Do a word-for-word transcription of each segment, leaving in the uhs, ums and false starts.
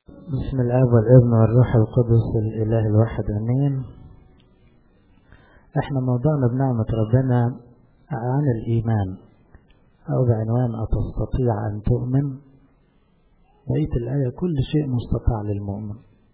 بسم الآب والابن والروح القدس الإله الواحد آمين. احنا موضوعنا بنعمة ربنا عن الإيمان، أو بعنوان أتستطيع أن تؤمن. بقية الآية كل شيء مستطاع للمؤمن.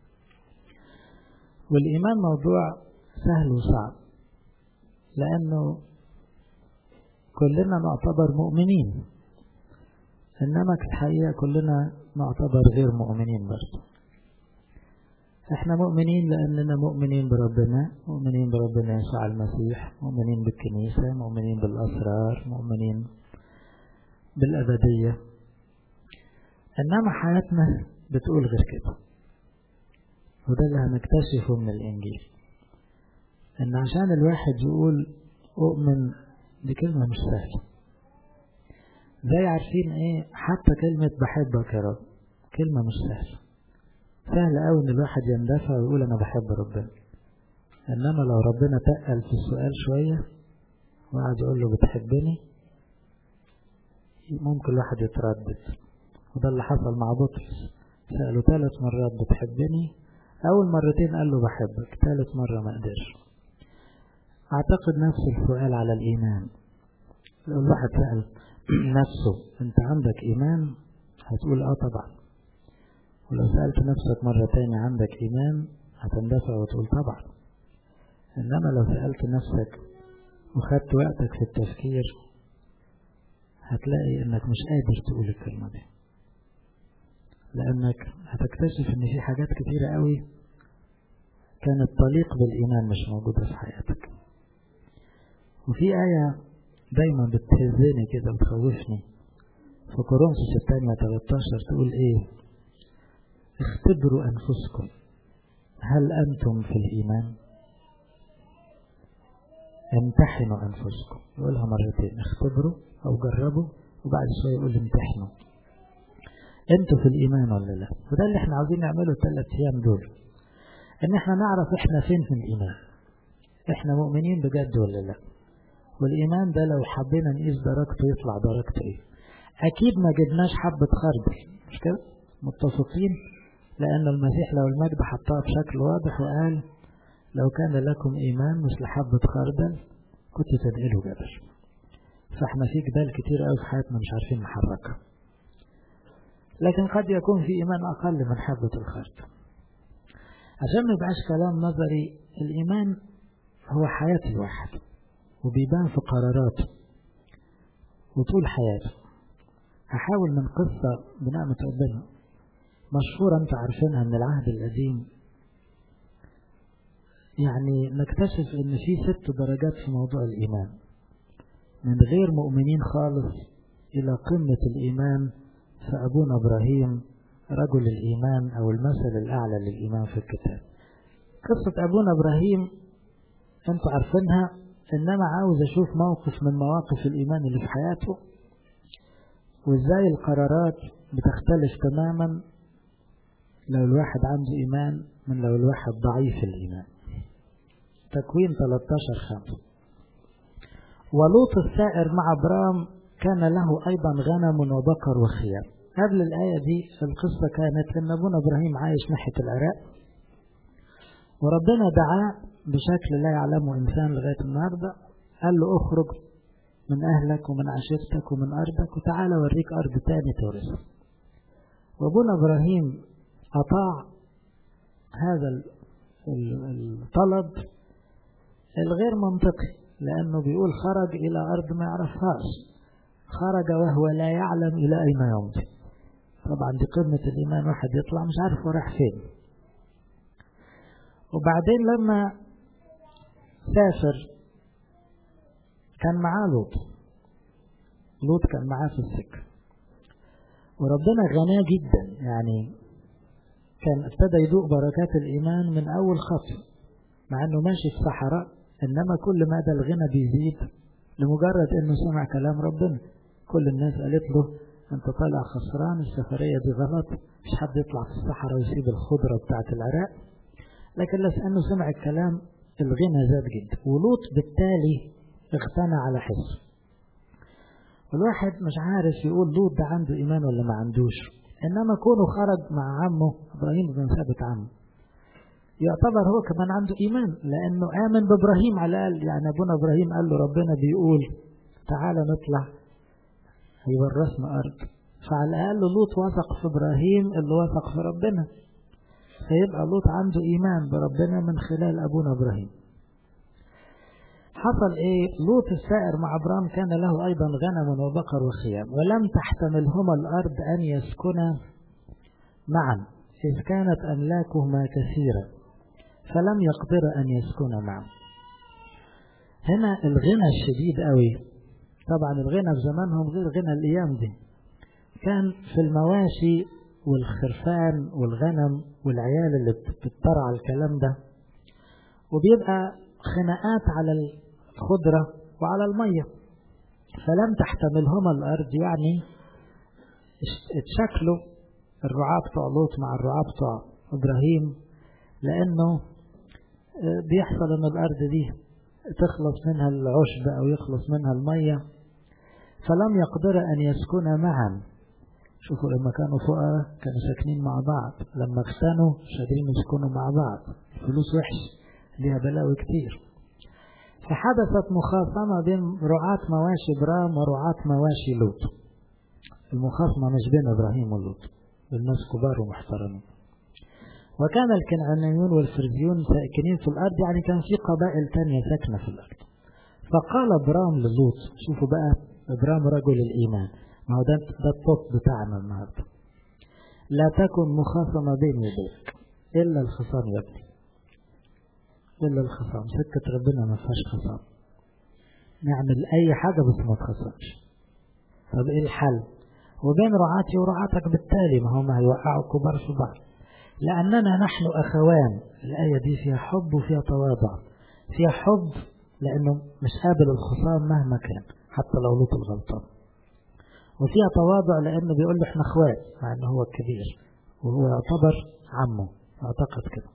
والإيمان موضوع سهل وصعب، لأنه كلنا نعتبر مؤمنين، إنما في الحقيقة كلنا نعتبر غير مؤمنين برضه. احنا مؤمنين لأننا مؤمنين بربنا، مؤمنين بربنا يسوع المسيح، مؤمنين بالكنيسة، مؤمنين بالأسرار، مؤمنين بالأبدية. إنما حياتنا بتقول غير كده، وده اللي هنكتشفه من الإنجيل، إن عشان الواحد يقول أؤمن دي كلمة مش سهلة. زي عارفين ايه، حتى كلمة بحبك يا رب كلمة مش سهلة. سهل قوي ان الواحد يندفع ويقول انا بحب ربنا، انما لو ربنا تقل في السؤال شوية وقعد يقول له بتحبني، ممكن الواحد يتردد. وده اللي حصل مع بطرس، سأله ثلاث مرات بتحبني، اول مرتين قال له بحبك، ثالث مرة ما قدرش. اعتقد نفس السؤال على الايمان. لو الواحد سأل نفسه انت عندك ايمان، هتقول اه طبعا. ولو سألت نفسك مرة تاني عندك ايمان، هتندفع وتقول طبعا. انما لو سألت نفسك وخدت وقتك في التفكير، هتلاقي انك مش قادر تقول الكلمة دي، لانك هتكتشف ان في حاجات كتيرة قوي كانت تليق بالايمان مش موجودة في حياتك. وفي آية دايما بتهزني كده بتخوفني في كورنثوس الثانية ثلاثة عشر، تقول ايه؟ اختبروا انفسكم هل انتم في الايمان، امتحنوا انفسكم. يقولها مرتين، اختبروا او جربوا، وبعد شوية يقول امتحنوا انتوا في الايمان ولا لا. وده اللي احنا عاوزين نعمله الثلاث ايام دول، ان احنا نعرف احنا فين في الايمان، احنا مؤمنين بجد ولا لا. والإيمان ده لو حبينا نقيس درجته يطلع درجته إيه؟ أكيد ما جبناش حبة خردل، مش كده؟ متفقين؟ لأن المسيح لو المجد حطها بشكل واضح وقال لو كان لكم إيمان مثل حبة خردل كنت تنقلوا جبل. فإحنا في جبال كتير أوي في حياتنا مش عارفين نحركها، لكن قد يكون في إيمان أقل من حبة الخردل. عشان ما يبقاش كلام نظري، الإيمان هو حياة الواحد، وبيبان في قراراته وطول حياته. هحاول من قصة بنعمة ربنا مشهورة انت عارفينها من العهد القديم، يعني نكتشف ان في ست درجات في موضوع الإيمان، من غير مؤمنين خالص إلى قمة الإيمان. فأبونا إبراهيم رجل الإيمان، أو المثل الأعلى للإيمان في الكتاب. قصة أبونا إبراهيم انتوا عارفينها، إنما عاوز أشوف موقف من مواقف الإيمان اللي في حياته، وإزاي القرارات بتختلف تماما لو الواحد عنده إيمان من لو الواحد ضعيف الإيمان. تكوين ثلاثة عشر خمسة. ولوط السائر مع أبرام كان له أيضا غنم وبقر وخيام. قبل الآية دي القصة كانت إن أبونا إبراهيم عايش ناحية العراق، وربنا دعاه بشكل لا يعلمه إنسان لغاية النهاردة. قال له اخرج من أهلك ومن عشيرتك ومن أرضك وتعالى وريك أرض تاني تورثها. وابونا إبراهيم أطاع هذا الطلب الغير منطقي، لأنه بيقول خرج إلى أرض ما يعرفهاش، خرج وهو لا يعلم إلى أين يمضي. طبعا دي قمة الإيمان، واحد يطلع مش عارف وراح فين. وبعدين لما سافر كان معاه لوط، لوط كان معاه في السكة، وربنا غناه جدا، يعني كان ابتدى يذوق بركات الإيمان من أول خطوة، مع أنه ماشي في صحراء، إنما كل مدى الغنى بيزيد لمجرد أنه سمع كلام ربنا. كل الناس قالت له أنت طالع خسران، السفرية دي غلط، مش حد يطلع في الصحراء ويسيب الخضرة بتاعت العراق. لكن لأنه سمع الكلام الغنى زاد جدا، ولوط بالتالي اغتنى على حسه. والواحد مش عارف يقول لوط ده عنده إيمان ولا ما عندوش، إنما كونه خرج مع عمه إبراهيم بمثابة عمه يعتبر هو كمان عنده إيمان، لأنه آمن بإبراهيم على الأقل. يعني أبونا إبراهيم قال له ربنا بيقول تعالى نطلع هيورثنا أرض، فعلى الأقل لوط وثق في إبراهيم اللي وثق في ربنا، فيبقى لوط عنده إيمان بربنا من خلال أبونا إبراهيم. حصل إيه؟ لوط السائر مع أبرام كان له أيضا غنم وبقر وخيام، ولم تحتملهما الأرض أن يسكنا معا إذ كانت أملاكهما كثيرة فلم يقدر أن يسكنا معا. هنا الغنى الشديد قوي، طبعا الغنى في زمانهم غير غنى الأيام دي، كان في المواشي والخرفان والغنم والعيال اللي بتطرع الكلام ده، وبيبقى خناقات على الخضرة وعلى المية، فلم تحتملهما الأرض. يعني اتشكلوا الرعاة بتوع لوط مع الرعاة بتوع إبراهيم، لأنه بيحصل أن الأرض دي تخلص منها العشب أو يخلص منها المية، فلم يقدر أن يسكن معا. شوفوا لما كانوا فقراء كانوا ساكنين مع بعض، لما اغتنوا مش قادرين يسكنوا مع بعض، الفلوس وحش ليها بلاوي كتير. فحدثت مخاصمة بين رعاة مواشي إبرام ورعاة مواشي لوط. المخاصمة مش بين إبراهيم ولوط، بالناس كبار ومحترمين. وكان الكنعانيون والفرزيون ساكنين في الأرض، يعني كان في قبائل تانية ساكنة في الأرض. فقال إبرام للوط، شوفوا بقى إبرام رجل الإيمان، ما هو ده, ده الطب بتاعنا النهاردة، لا تكن مخاصمة بين يديك إلا الخصام يا ابني، إلا الخصام. سكة ربنا ما فيهاش خصام، نعمل أي حاجة بس ما تخصمش. طب إيه الحل؟ وبين رعاتي ورعاتك بالتالي، ما هم هيوقعوا كبار في بعض، لأننا نحن أخوان. الآية دي فيها حب وفيها تواضع، فيها حب لأنه مش قابل الخصام مهما كان حتى لو لوط الغلطان، وفيها تواضع لأنه بيقول له احنا اخوات مع أنه هو الكبير وهو يعتبر عمه، اعتقد كده.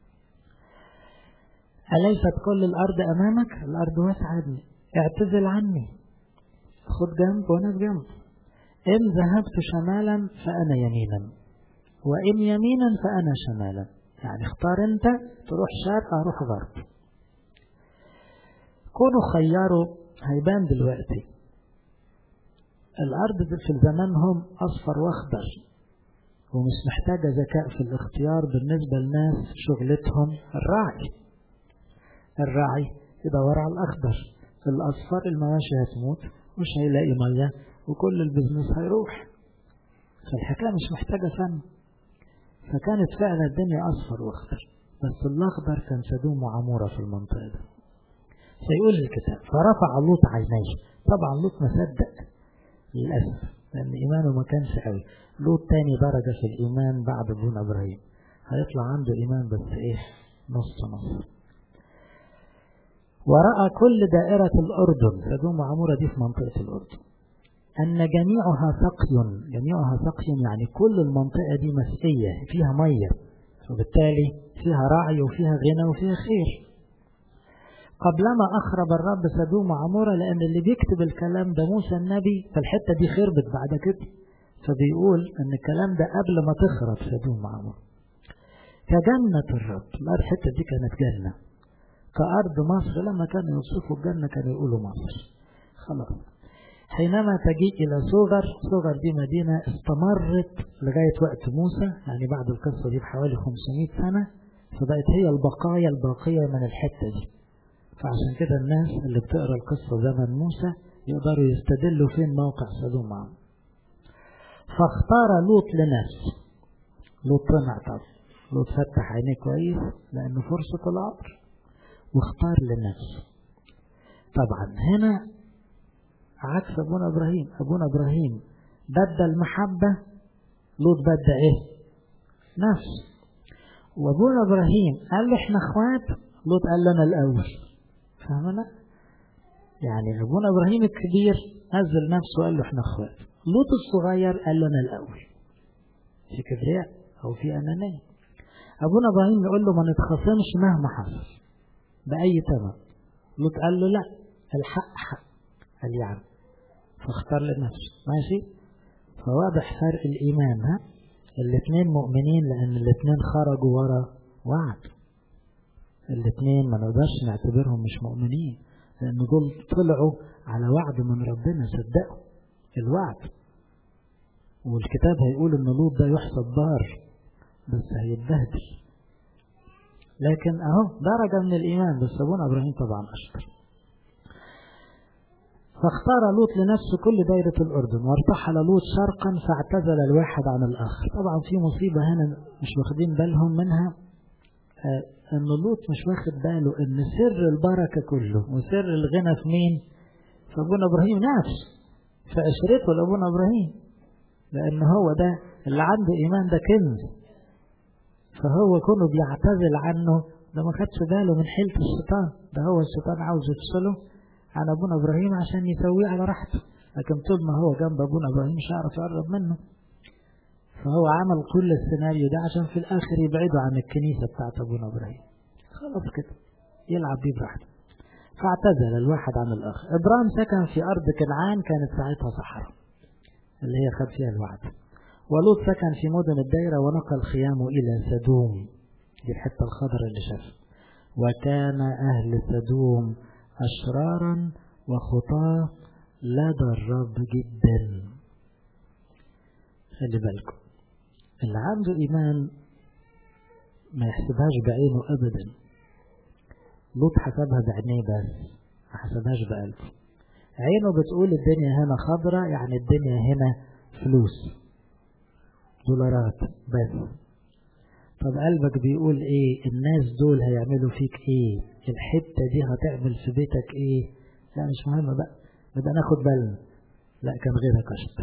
أليست كل الأرض أمامك؟ الأرض واسعة ابني، اعتزل عني، خد جنب وانا جنب. إن ذهبت شمالا فأنا يمينا، وإن يمينا فأنا شمالا. يعني اختار انت، تروح شرق اروح غرب. كونوا خياروا هيبان دلوقتي الأرض في زمانهم أصفر وأخضر، ومش محتاجة ذكاء في الاختيار بالنسبة للناس شغلتهم الراعي. الراعي يدور على الأخضر، في الأصفر المواشي هتموت مش هيلاقي مية وكل البزنس هيروح، فالحكاية مش محتاجة فن. فكانت فعلا الدنيا أصفر وأخضر، بس الأخضر كان سدوم وعمورة في المنطقة دي. سيقول الكتاب فرفع لوط عينيه. طبعا لوط ما صدق للأسف، لأن إيمانه ما كانش قوي. لوط تاني درجة في الإيمان بعد ابونا إبراهيم، هيطلع عنده إيمان بس إيه، نص نص. ورأى كل دائرة الأردن، سدوم وعمورة دي في منطقة الأردن، أن جميعها سقي. جميعها سقي يعني كل المنطقة دي مسقية فيها مية، وبالتالي فيها رعي وفيها غنى وفيها خير. قبلما أخرب الرب سدوم وعمورة، لأن اللي بيكتب الكلام ده موسى النبي، فالحتة دي خربت بعد كده، فبيقول أن الكلام ده قبل ما تخرب سدوم وعمورة. كجنة الرب، الحتة دي كانت جنة، كأرض مصر لما كانوا يوصفوا الجنة كانوا يقولوا مصر. خلاص. حينما تجيء إلى صغر، صغر دي مدينة استمرت لغاية وقت موسى، يعني بعد القصة دي بحوالي خمسمائة سنة، فبقت هي البقايا الباقية من الحتة دي. فعشان كده الناس اللي بتقرأ القصة زمن موسى يقدروا يستدلوا فين موقع سدوم وعمورة. فاختار لوط لنفسه. لوط طمع طبعا، لوط فتح عينيه كويس لأنه فرصة العبر، واختار لنفسه. طبعا هنا عكس أبونا إبراهيم. أبونا إبراهيم بدل محبة، لوط بدل إيه؟ نفس. وأبونا إبراهيم قال له إحنا أخوات، لوط قال لنا الأول. فهمنا؟ يعني أبونا إبراهيم الكبير نزل نفسه وقال له إحنا أخوات، لوط الصغير قال لنا الأول. في كبرياء أو في أنانية. أبونا إبراهيم يقول له ما نتخاصمش مهما حصل بأي ثمن، لوط قال له لا، الحق حق. قال يعني فاختار لنفسه. ماشي؟ فواضح فرق الإيمان. ها الاثنين مؤمنين لأن الاثنين خرجوا ورا وعد. الاثنين ما نقدرش نعتبرهم مش مؤمنين، لأن دول طلعوا على وعد من ربنا، صدقوا الوعد. والكتاب هيقول ان لوط ده يحسب بار بس هيتبهدل، لكن اهو درجة من الإيمان. بس أبونا إبراهيم طبعا أشطر. فاختار لوط لنفسه كل دايرة الأردن، وارتحل لوط شرقا فاعتزل الواحد عن الآخر. طبعا في مصيبة هنا مش واخدين بالهم منها، آه ان لوط مش واخد باله ان سر البركة كله وسر الغنى في مين؟ في أبونا إبراهيم نفسه، في عشرته لأبونا إبراهيم، لأن هو ده اللي عنده إيمان، ده كنز. فهو كونه بيعتزل عنه ده ما خدش باله من حيلة الشيطان، ده هو الشيطان عاوز يفصله عن أبونا إبراهيم عشان يسويه على راحته، لكن طول ما هو جنب أبونا إبراهيم مش هيعرف يقرب منه. فهو عمل كل السيناريو ده عشان في الآخر يبعده عن الكنيسة بتاعت أبونا إبراهيم، خلاص كده يلعب بيه براحته. فاعتزل الواحد عن الآخر. إبراهيم سكن في أرض كنعان، كانت ساعتها صحراء اللي هي خد فيها الوعد. ولوط سكن في مدن الدائرة ونقل خيامه إلى سدوم، دي الحتة الخضراء اللي شافها. وكان أهل سدوم أشرارا وخطاة لدى الرب جدا. خلي بالكم، اللي عنده إيمان ما يحسبهاش بعينه أبدا. لوط حسبها بعينيه بس، ما حسبهاش بقلبه. عينه بتقول الدنيا هنا خضرة، يعني الدنيا هنا فلوس دولارات بس. طب قلبك بيقول ايه؟ الناس دول هيعملوا فيك ايه؟ الحتة دي هتعمل في بيتك ايه؟ لا مش مهم بقى، بدنا ناخد بالنا. لا كان غيرك اشطر،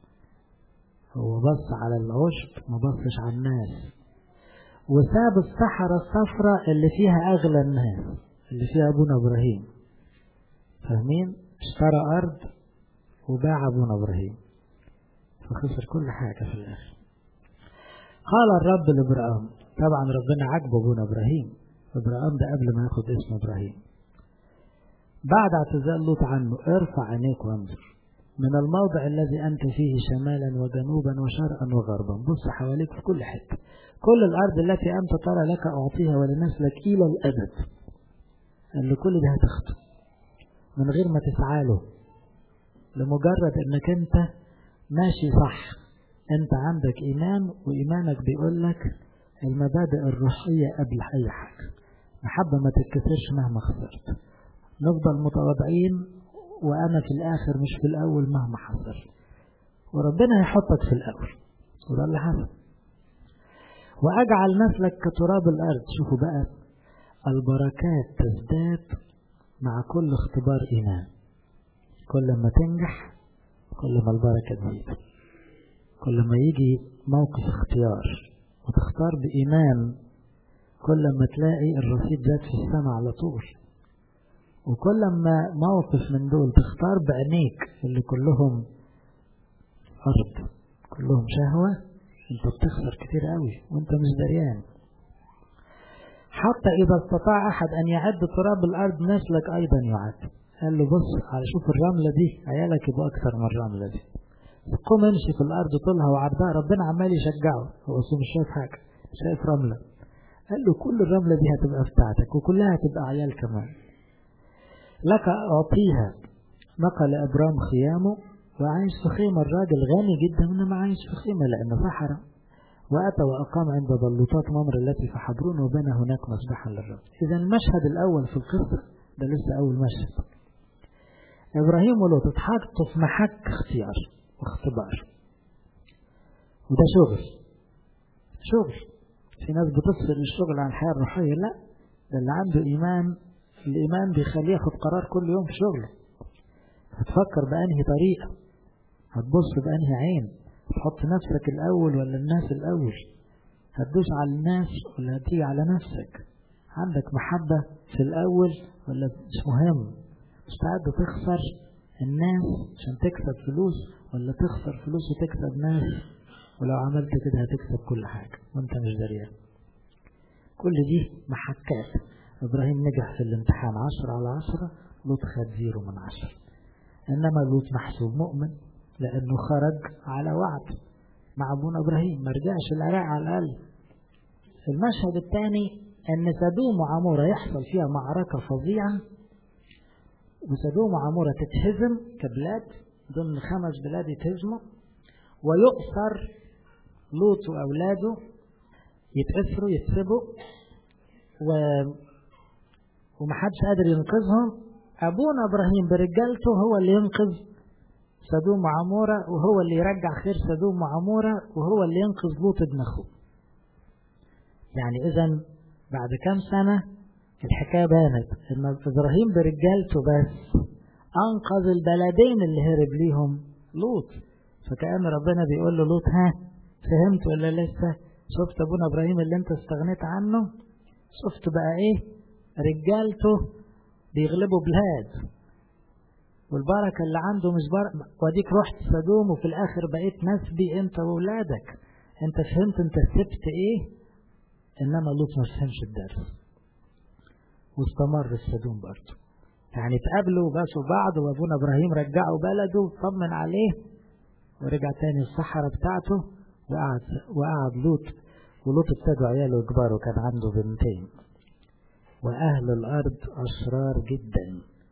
هو بص على العشب ما بصش على الناس، وساب الصحراء الصفراء اللي فيها اغلى الناس اللي فيها ابونا ابراهيم. فاهمين؟ اشترى ارض وباع ابونا ابراهيم، فخسر كل حاجة في الاخر. قال الرب لابراهيم، طبعا ربنا عجبه ابونا ابراهيم، ابراهيم ده قبل ما ياخد اسم ابراهيم. بعد اعتزال لوط عنه، ارفع عينيك وانظر من الموضع الذي انت فيه شمالا وجنوبا وشرقا وغربا. بص حواليك في كل حته، كل الارض التي انت ترى لك اعطيها ولنسلك الى الابد. اللي كل ده هتاخده من غير ما تسعى له، لمجرد انك انت ماشي صح. انت عندك ايمان، وايمانك بيقول لك المبادئ الروحيه قبل اي حاجه. محبه ما تتكسرش مهما خسرت، نفضل متواضعين وانا في الاخر مش في الاول مهما حصل، وربنا هيحطك في الاول، وده اللي حصل. واجعل نسلك كتراب الارض. شوفوا بقى، البركات تزداد مع كل اختبار ايمان. كل ما تنجح كل ما البركه تزيد. كل ما يجي موقف اختيار وتختار بإيمان، كل ما تلاقي الرصيد زاد في السماء على طول. وكل ما موقف من دول تختار بعينيك اللي كلهم أرض كلهم شهوة، انت بتخسر كتير قوي وانت مش دريان. حتى إذا استطاع أحد أن يعد تراب الأرض نسلك أيضا يعد. قال له بص على شوف الرملة دي، عيالك يبقى أكثر من الرملة دي. قوم امشي في الارض طولها وعرضها. ربنا عمال يشجعه، هو اصلا مش شايف حاجه، شايف رمله. قال له كل الرمله دي هتبقى بتاعتك وكلها هتبقى عيال كمان. لك اعطيها. نقل ابرام خيامه وعايش في خيمه. الراجل غني جدا انما عايش في خيمه لانه صحراء. واتى واقام عند بلوطات ممر التي في حبرون وبنى هناك مسبحا للرب. اذا المشهد الاول في القصه ده لسه اول مشهد. ابراهيم ولوط اتحطوا في محك اختيار واختبار، وده شغل شغل. في ناس بتفصل الشغل عن الحياة الروحية، لا، ده اللي عنده إيمان، الإيمان بيخليه ياخد قرار كل يوم في شغله. هتفكر بأنهي طريقة، هتبص بأنهي عين، هتحط نفسك الأول ولا الناس الأول، هتدوس على الناس ولا هتيجي على نفسك، عندك محبة في الأول ولا مش مهم، مستعد تخسر الناس عشان تكسب فلوس ولا تخسر فلوس وتكسب ناس، ولو عملت كده هتكسب كل حاجة وانت مش دريان. كل دي محكات. ابراهيم نجح في الامتحان عشرة على عشرة، لوط خد زيرو من عشرة. انما لوط محسوب مؤمن لانه خرج على وعد، مع أبونا إبراهيم، ما رجعش العراق على الأقل. المشهد الثاني أن سدوم وعمورة يحصل فيها معركة فظيعة، وسدوم وعمورة تتهزم كبلاد ضمن خمس بلاد يتهزموا، ويؤثر لوط وأولاده يتأثروا يتسبوا و... ومحدش قادر ينقذهم. أبونا إبراهيم برجالته هو اللي ينقذ سدوم وعمورة، وهو اللي يرجع خير سدوم وعمورة، وهو اللي ينقذ لوط ابن أخوه. يعني إذن بعد كام سنة الحكاية بانت إن إبراهيم برجالته بس أنقذ البلدين اللي هرب ليهم لوط. فكأن ربنا بيقول له لوط ها فهمت ولا لسه؟ شفت أبونا إبراهيم اللي أنت استغنيت عنه؟ شفت بقى إيه؟ رجالته بيغلبوا بلاد، والبركة اللي عنده مش بركة. وديك رحت سدوم وفي الآخر بقيت نسبي أنت وولادك. أنت فهمت أنت سبت إيه؟ إنما لوط ما فهمش الدرس واستمر السدوم برضه. يعني تقابلوا وباسوا بعض، وأبونا إبراهيم رجعوا بلده طمن عليه ورجع تاني الصحراء بتاعته، وقعد وقعد لوط. ولوط ابتدوا عياله يكبروا، كان عنده بنتين. وأهل الأرض أشرار جدا،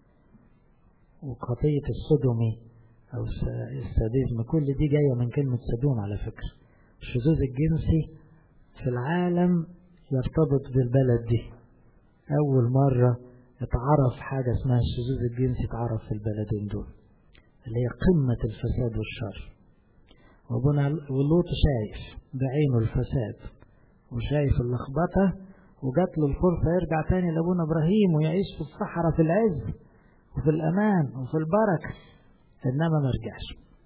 وقضية السدومي أو الساديزم كل دي جاية من كلمة سدوم على فكرة. الشذوذ الجنسي في العالم يرتبط بالبلد دي. أول مرة اتعرف حاجة اسمها الشذوذ الجنسي اتعرف في البلدين دول، اللي هي قمة الفساد والشر. وابونا ولوط شايف بعينه الفساد وشايف اللخبطة، وجات له الفرصة يرجع تاني لابونا إبراهيم ويعيش في الصحراء في العز وفي الأمان وفي البركة، إنما ما رجعش.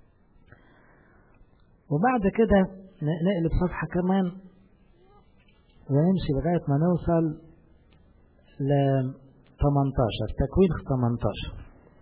وبعد كده نقلب صفحة كمان ونمشي لغاية ما نوصل ل ثمانية عشر، تكوين ثمانية عشر.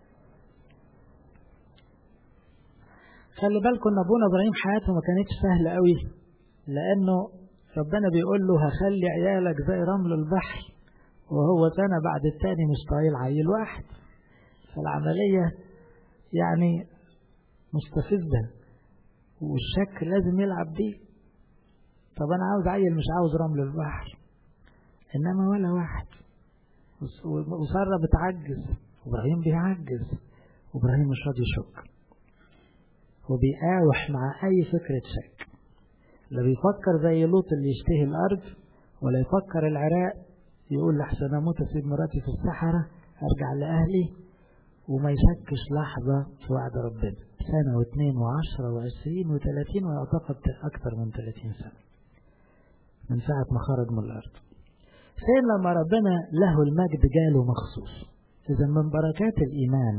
خلي بالكم ان ابونا ابراهيم حياته ما كانتش سهله قوي، لانه ربنا بيقول له هخلي عيالك زي رمل البحر، وهو سنه بعد التاني مش طايل عيل واحد. فالعمليه يعني مستفزه، والشك لازم يلعب بيه. طب انا عاوز عيل مش عاوز رمل البحر، انما ولا واحد. وساره بتعجز، وابراهيم بيعجز، وابراهيم مش راضي يشك، وبيقاوح مع أي فكرة شك. لا بيفكر زي لوط اللي يشتهي الأرض، ولا يفكر العراق يقول لحسن أموت أسيب مراتي في الصحراء أرجع لأهلي، وما يشكش لحظة في وعد ربنا. سنة واثنين وعشرة وعشرين وثلاثين، ويعتقد أكثر من ثلاثين سنة من ساعة ما خرج من الأرض. فين لما ربنا له المجد جاله مخصوص. إذا من بركات الإيمان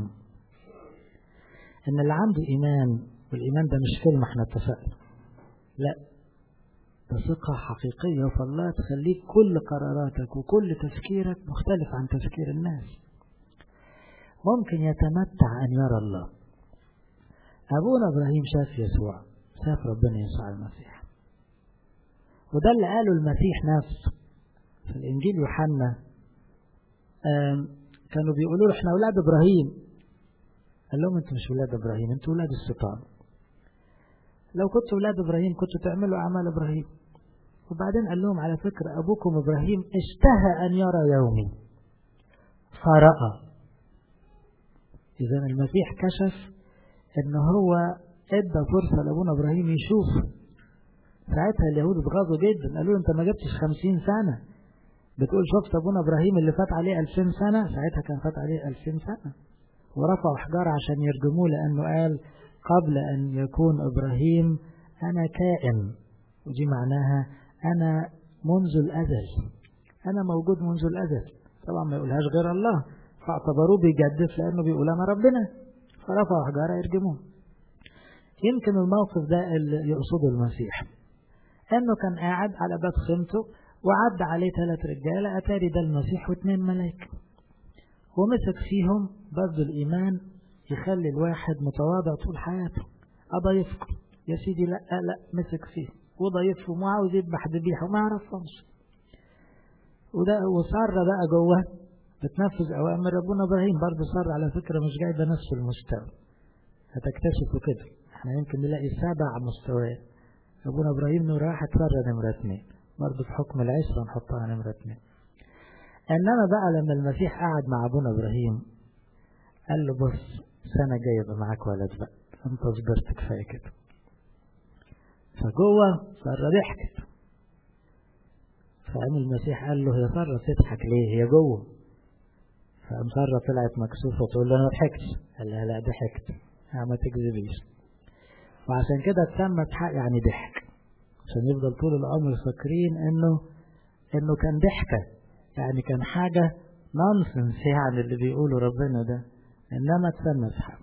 إن اللي عنده إيمان، والإيمان ده مش كلمة احنا اتفقنا، لا ده ثقة حقيقية في الله تخليك كل قراراتك وكل تفكيرك مختلف عن تفكير الناس. ممكن يتمتع أن يرى الله. أبونا إبراهيم شاف يسوع، شاف ربنا يسوع المسيح، وده اللي قاله المسيح نفسه في الإنجيل يوحنا. كانوا بيقولوا له احنا أولاد إبراهيم، قال لهم انتوا مش ولاد إبراهيم، انتوا ولاد الشيطان. لو كنتوا ولاد إبراهيم كنتوا تعملوا أعمال إبراهيم. وبعدين قال لهم على فكرة أبوكم إبراهيم اشتهى أن يرى يومي فرأى. إذن المسيح كشف أنه هو ادى فرصة لأبونا إبراهيم يشوف. ساعتها اليهود اتغاظوا جدا، قالوا انت ما جبتش خمسين سنة بتقول شفت أبونا إبراهيم اللي فات عليه ألفين سنة. ساعتها كان فات عليه ألفين سنة، ورفعوا حجار عشان يرجموه، لأنه قال قبل أن يكون إبراهيم أنا كائن، ودي معناها أنا منذ الأزل، أنا موجود منذ الأزل. طبعا ما يقولهاش غير الله، فاعتبروه بيجدف لأنه بيقول أنا ربنا، فرفعوا حجار يرجموه. يمكن الموقف ده اللي يقصده المسيح، أنه كان قاعد على باب خيمته وعد عليه ثلاث رجالة، أتاري ده المسيح واثنين ملائكة، ومسك فيهم. برضو الإيمان يخلي الواحد متواضع طول حياته. أضيفكم يا سيدي، لا لا، مسك فيه وضيفهم وعاوز يذبح ذبيحة وما يعرفهمش. وده وصار بقى جوه بتنفذ أوامر ربنا. إبراهيم برضو صار على فكرة مش جايبة نفس المستوى، هتكتشفوا كده. احنا يمكن نلاقي سبع مستويات، أبونا إبراهيم نمرة واحد، سارة نمرة اثنين، برضه في حكم العشرة نحطها نمرة اثنين. إنما بقى لما المسيح قعد مع أبونا إبراهيم قال له بص سنة جاية يبقى معاك ولد بقى، أنت صبرت كفاية كده. فجوه سارة ضحكت، فقام المسيح قال له يا سارة تضحك ليه؟ هي جوه. فقام سارة طلعت مكسوفة تقول له أنا ما ضحكتش. قال لها لا ضحكت، ما تكذبيش. وعشان كده اتسمت حق يعني ضحك، عشان يفضل طول العمر فاكرين إنه إنه كان ضحكة، يعني كان حاجة نونسنس يعني اللي بيقوله ربنا ده، إنما اتسمت حق.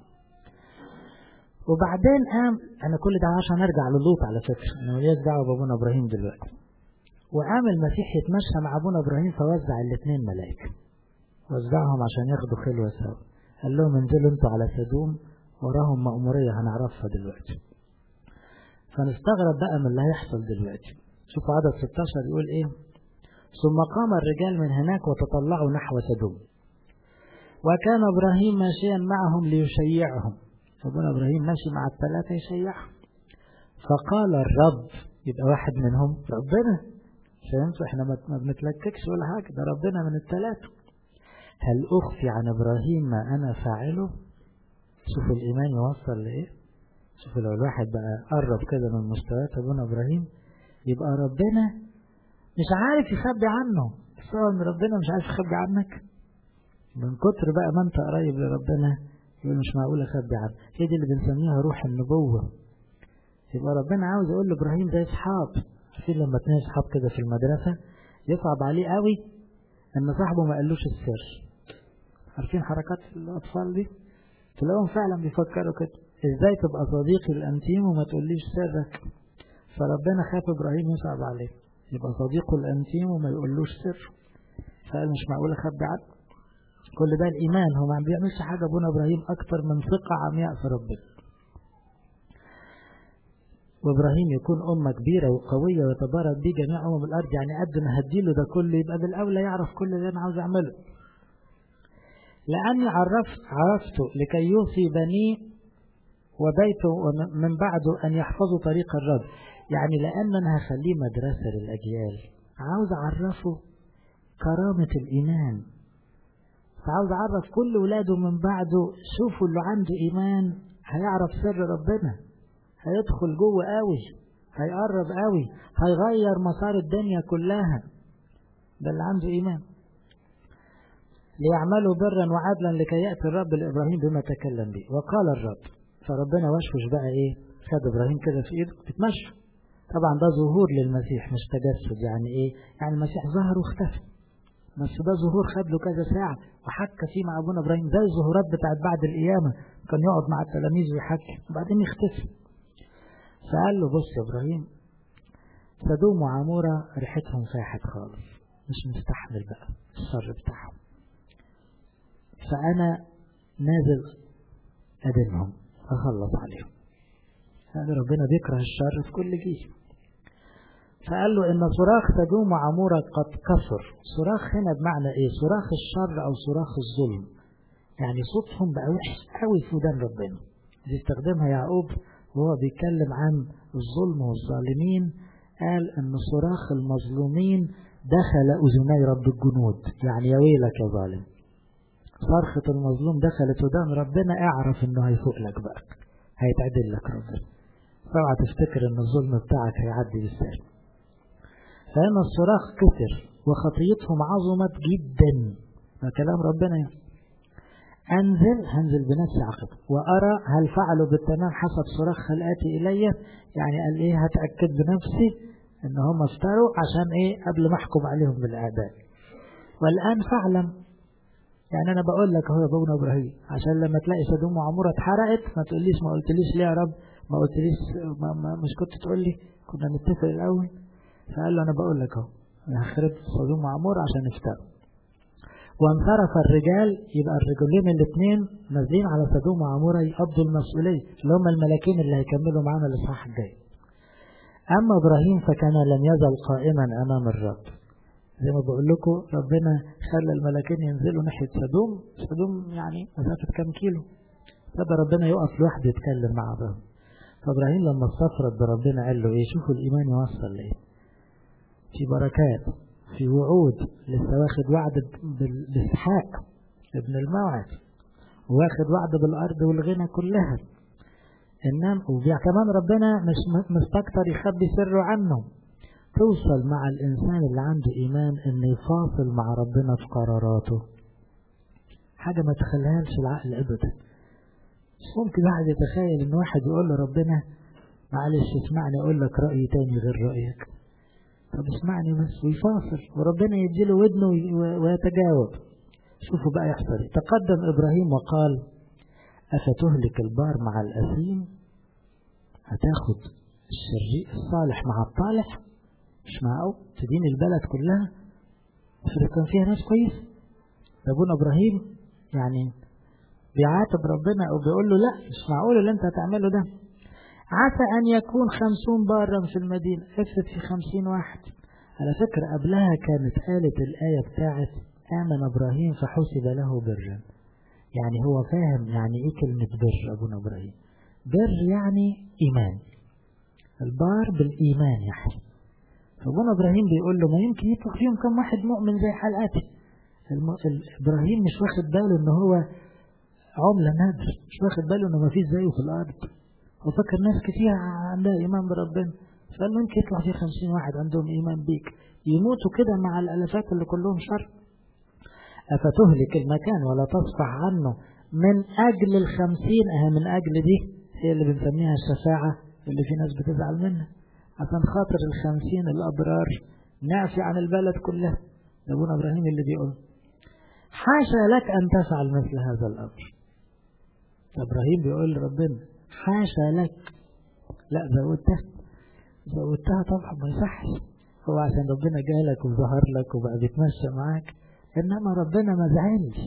وبعدين قام، أنا كل ده عشان أرجع للوط على فكرة، أنا ماليش دعوة بأبونا إبراهيم دلوقتي. وقام المسيح يتمشى مع أبونا إبراهيم فوزع الاثنين ملائكة، وزعهم عشان ياخدوا خلوة سوا. قال لهم انزلوا انتوا على سدوم، وراهم مأمورية هنعرفها دلوقتي. فنستغرب بقى من اللي هيحصل دلوقتي. شوفوا عدد ستة عشر يقول ايه: ثم قام الرجال من هناك وتطلعوا نحو سدوم، وكان إبراهيم ماشيا معهم ليشيعهم. أبونا إبراهيم ماشي مع الثلاثة يشيعهم. فقال الرب، يبقى واحد منهم ربنا، فهمتوا؟ احنا ما بنتلككش ولا حاجة، ده ربنا من الثلاثة. هل أخفي عن إبراهيم ما أنا فاعله؟ شوفوا الإيمان يوصل لإيه. شوفوا لو الواحد بقى قرب كده من مستويات أبونا إبراهيم، يبقى ربنا مش عارف يخبي عنه. تصور إن ربنا مش عارف يخبي عنك؟ من كتر بقى ما أنت قريب لربنا يقول مش معقول أخبي عنه. هي دي اللي بنسميها روح النبوة. يبقى ربنا عاوز يقول لإبراهيم زي أصحاب. عارفين لما اتنين أصحاب كده في المدرسة يصعب عليه قوي إن صاحبه ما قالوش السر. عارفين حركات الأطفال دي؟ تلاقوهم فعلا بيفكروا كده، إزاي تبقى صديقي الأنتيم وما تقوليش سرك؟ فربنا خاف إبراهيم يصعب عليه، يبقى صديقه الأنتيم وما يقولوش سر. فقال مش معقول أخبي عنه. كل ده الإيمان، هو ما بيعملش حاجة أبونا إبراهيم أكتر من ثقة عمياء في ربنا. وإبراهيم يكون أمة كبيرة وقوية ويتبارك بيه جميع أمم الأرض، يعني قد ما هديله ده كله يبقى بالأولى يعرف كل اللي أنا عاوز أعمله. لأني عرفت عرفته لكي يوصي بنيه وبيته من بعده أن يحفظوا طريق الرب. يعني لأن أنا هخليه مدرسة للأجيال، عاوز أعرفه كرامة الإيمان، فعاوز أعرف كل ولاده من بعده. شوفوا اللي عنده إيمان هيعرف سر ربنا، هيدخل جوه قوي، هيقرب قوي، هيغير مسار الدنيا كلها. ده اللي عنده إيمان. ليعملوا برا وعدلا لكي يأتي الرب لإبراهيم بما تكلم به. وقال الرب، فربنا وشوش بقى إيه، خد إبراهيم كده في إيده تتمشى. طبعا ده ظهور للمسيح مش تجسد. يعني إيه؟ يعني المسيح ظهر واختفى، بس ده ظهور خد له كذا ساعة وحكى فيه مع أبونا إبراهيم، زي الظهورات بتاعت بعد القيامة، كان يقعد مع التلاميذ ويحكي وبعدين يختفي. فقال له بص يا إبراهيم، سدوم وعمورة ريحتهم فاحت خالص، مش مستحمل بقى الشر بتاعهم، فأنا نازل أدلهم أخلص عليهم. هذا ربنا بيكره الشر في كل جيل. فقال له إن صراخ سدوم وعمورة قد كثر. صراخ هنا بمعنى إيه؟ صراخ الشر أو صراخ الظلم، يعني صوتهم بقى وحش قوي في ودان ربنا. دي استخدمها يعقوب وهو بيتكلم عن الظلم والظالمين، قال إن صراخ المظلومين دخل أذني رب الجنود، يعني يا ويلك يا ظالم. صرخة المظلوم دخلت ودان ربنا، اعرف إنه هيفوق لك بقى، هيتعدل لك ربنا. فاوعى تفتكر إن الظلم بتاعك هيعدي بالسهل. فإن الصراخ كثر وخطيتهم عظمت جدا. ما كلام ربنا يعني. أنزل هنزل بنفسي عقب وأرى هل فعلوا بالتمام حسب صراخ خلقاتي إلي. يعني قال إيه؟ هتأكد بنفسي إن هم افتروا عشان إيه؟ قبل ما أحكم عليهم بالأعداء. والآن فعلم، يعني أنا بقول لك هو يا ابونا إبراهيم، عشان لما تلاقي سدوم وعمورة اتحرقت ما تقوليش ما قلتليش ليه يا رب، ما قلتليش ما ما مش كنت تقول لي كنا نتفق الأول. فقال له أنا بقول لك أهو، أنا هخرب سدوم وعمورة عشان افتروا. وانصرف الرجال، يبقى الرجلين الاثنين نازلين على سدوم وعمورة يقضوا المسؤولية، اللي هم الملاكين اللي هيكملوا معانا الإصحاح الجاي. أما إبراهيم فكان لم يزل قائما أمام الرب. زي ما بقول لكم ربنا خلى الملاكين ينزلوا ناحية سدوم. سدوم يعني مسافة كام كيلو؟ فبقى ربنا يقف لوحده يتكلم مع إبراهيم. فإبراهيم لما استفرد بربنا قال له إيه؟ شوفوا الإيمان يوصل لإيه، في بركات، في وعود، لسه واخد وعد بإسحاق ابن الموعد، واخد وعد بالأرض والغنى كلها، إنما وكمان ربنا مش مستكتر يخبي سره عنه. توصل مع الإنسان اللي عنده إيمان إنه يفاصل مع ربنا في قراراته، حاجة ما تخليهاش العقل أبدا. مش ممكن واحد يتخيل إن واحد يقول له ربنا معلش اسمعني أقول لك رأي تاني غير رأيك، طب اسمعني بس، ويفاصل وربنا يديله ودنه ويتجاوب. شوفوا بقى يحصل. تقدم إبراهيم وقال أفتهلك البار مع الأثيم؟ هتاخد الشرير الصالح مع الطالح؟ مش معقول تدين البلد كلها افرض كان فيها ناس كويس. ابونا إبراهيم يعني بيعاتب ربنا أو بيقول له لا مش معقول اللي انت هتعمله ده. عسى أن يكون خمسون بارا في المدينة، افرض في خمسين واحد. على فكرة قبلها كانت قالت الآية بتاعت آمن إبراهيم فحسب له برا، يعني هو فاهم يعني ايه كلمة بر. ابونا إبراهيم بر يعني إيمان، البار بالإيمان يعني. فابونا إبراهيم بيقول له ما يمكن يطلع فيهم كم واحد مؤمن زي حلقاتي. إبراهيم مش واخد باله إن هو عملة نادر، مش واخد باله إنه ما فيش زيه في الأرض، وفكر ناس كتير عندها إيمان بربنا، فقال له يمكن يطلع فيه خمسين واحد عندهم إيمان بيك يموتوا كده مع الألفات اللي كلهم شر. أفتهلك المكان ولا تصفح عنه من أجل الخمسين؟ أها من أجل دي هي اللي بنسميها الشفاعة اللي في ناس بتزعل منها، عشان خاطر الخمسين الأبرار نعفي عن البلد كلها. أبونا إبراهيم اللي بيقول حاشا لك أن تفعل مثل هذا الأمر. إبراهيم بيقول لربنا حاشا لك، لا زودتها زودتها طبعا ما يصحش، هو عشان ربنا جالك وظهر لك وبقى بيتمشى معاك، إنما ربنا ما زعلش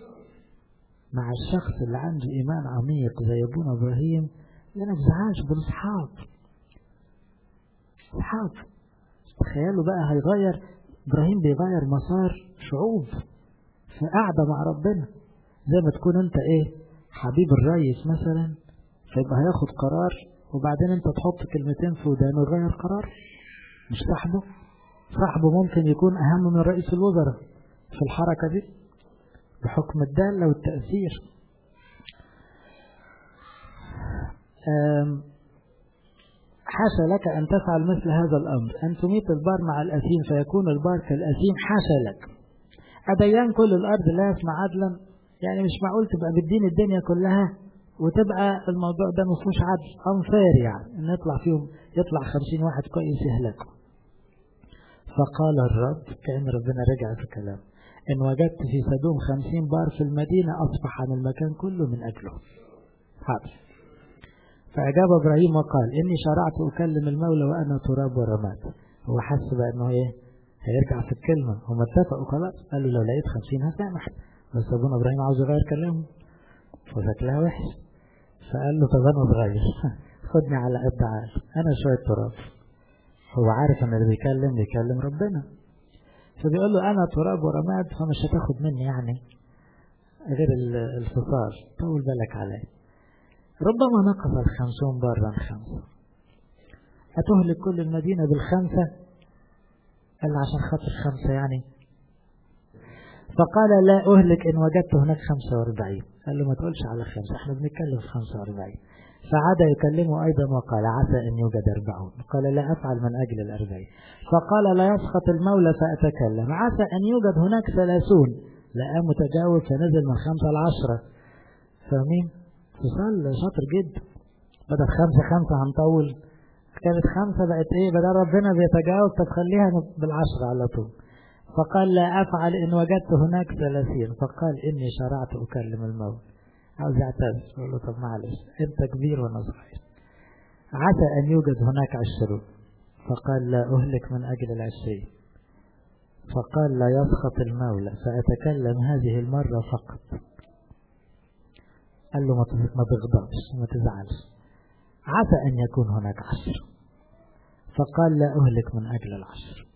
مع الشخص اللي عنده إيمان عميق زي أبونا إبراهيم. لأنه ما بزعلش بالأصحاب، أصحاب. تخيلوا بقى هيغير إبراهيم، بيغير مسار شعوب في قاعدة مع ربنا. زي ما تكون أنت إيه حبيب الرئيس مثلا، فيبقى هياخد قرار وبعدين أنت تحط كلمتين في ودانه يغير قرار. مش صاحبه، صاحبه ممكن يكون أهم من رئيس الوزراء في الحركة دي بحكم الدالة والتأثير. حاشا لك أن تفعل مثل هذا الأمر، أن تميت البار مع الأثيم فيكون البار كالأثيم. حاشا لك. أديان كل الأرض لا يسمع عدلا، يعني مش معقول تبقى بالدين الدنيا كلها وتبقى الموضوع ده مفهوش عدل، أنفير يعني إن يطلع فيهم يطلع خمسين واحد كويس يهلكوا. فقال الرب، كأن ربنا رجع في كلام، إن وجدت في سدوم خمسين بار في المدينة أصبح عن المكان كله من أجله. حاضر. فأجاب إبراهيم وقال إني شرعت أكلم المولى وأنا تراب ورماد. هو حس بقى إنه إيه هيرجع في الكلمة، هم اتفقوا خلاص، قال له لو لقيت خمسين هسامح، بس أبونا إبراهيم عاوز يغير كلامه فشكلها وحش، فقال له طب أنا صغير خدني على قد عقل، أنا شوية تراب. هو عارف إن اللي بيكلم بيكلم ربنا، فبيقول له أنا تراب ورماد، فمش هتاخد مني يعني غير الفصار، طول بالك عليه. ربما نقص الخمسون برا خمسة، أتهلك كل المدينة بالخمسة؟ قال عشان خاطر خمسة يعني. فقال لا أهلك إن وجدت هناك خمسة واربعين. قال له ما تقولش على خمسة، احنا بنتكلم في خمسة واربعين. فعاد يكلمه أيضا وقال عسى أن يوجد أربعون. قال لا أفعل من أجل الأربعين. فقال لا يسخط المولى فأتكلم عسى أن يوجد هناك ثلاثون. لقى متجاوب فنزل من خمسة لعشرة. فاهمين؟ فصل شاطر جدا، بدل خمسة خمسة هنطول، كانت خمسة بقت ايه، بدل ربنا بيتجاوب طب خليها بالعشرة على طول. فقال لا أفعل إن وجدت هناك ثلاثين. فقال إني شرعت أكلم الموت. عاوز يعتذر، يقول له طب معلش أنت كبير وأنا صغير. عسى أن يوجد هناك عشرون. فقال لا أهلك من أجل العشرين. فقال لا يسخط المولى فأتكلم هذه المرة فقط. قال له ما تغضبش ما تزعلش، عسى أن يكون هناك عشر. فقال لا أهلك من أجل العشر.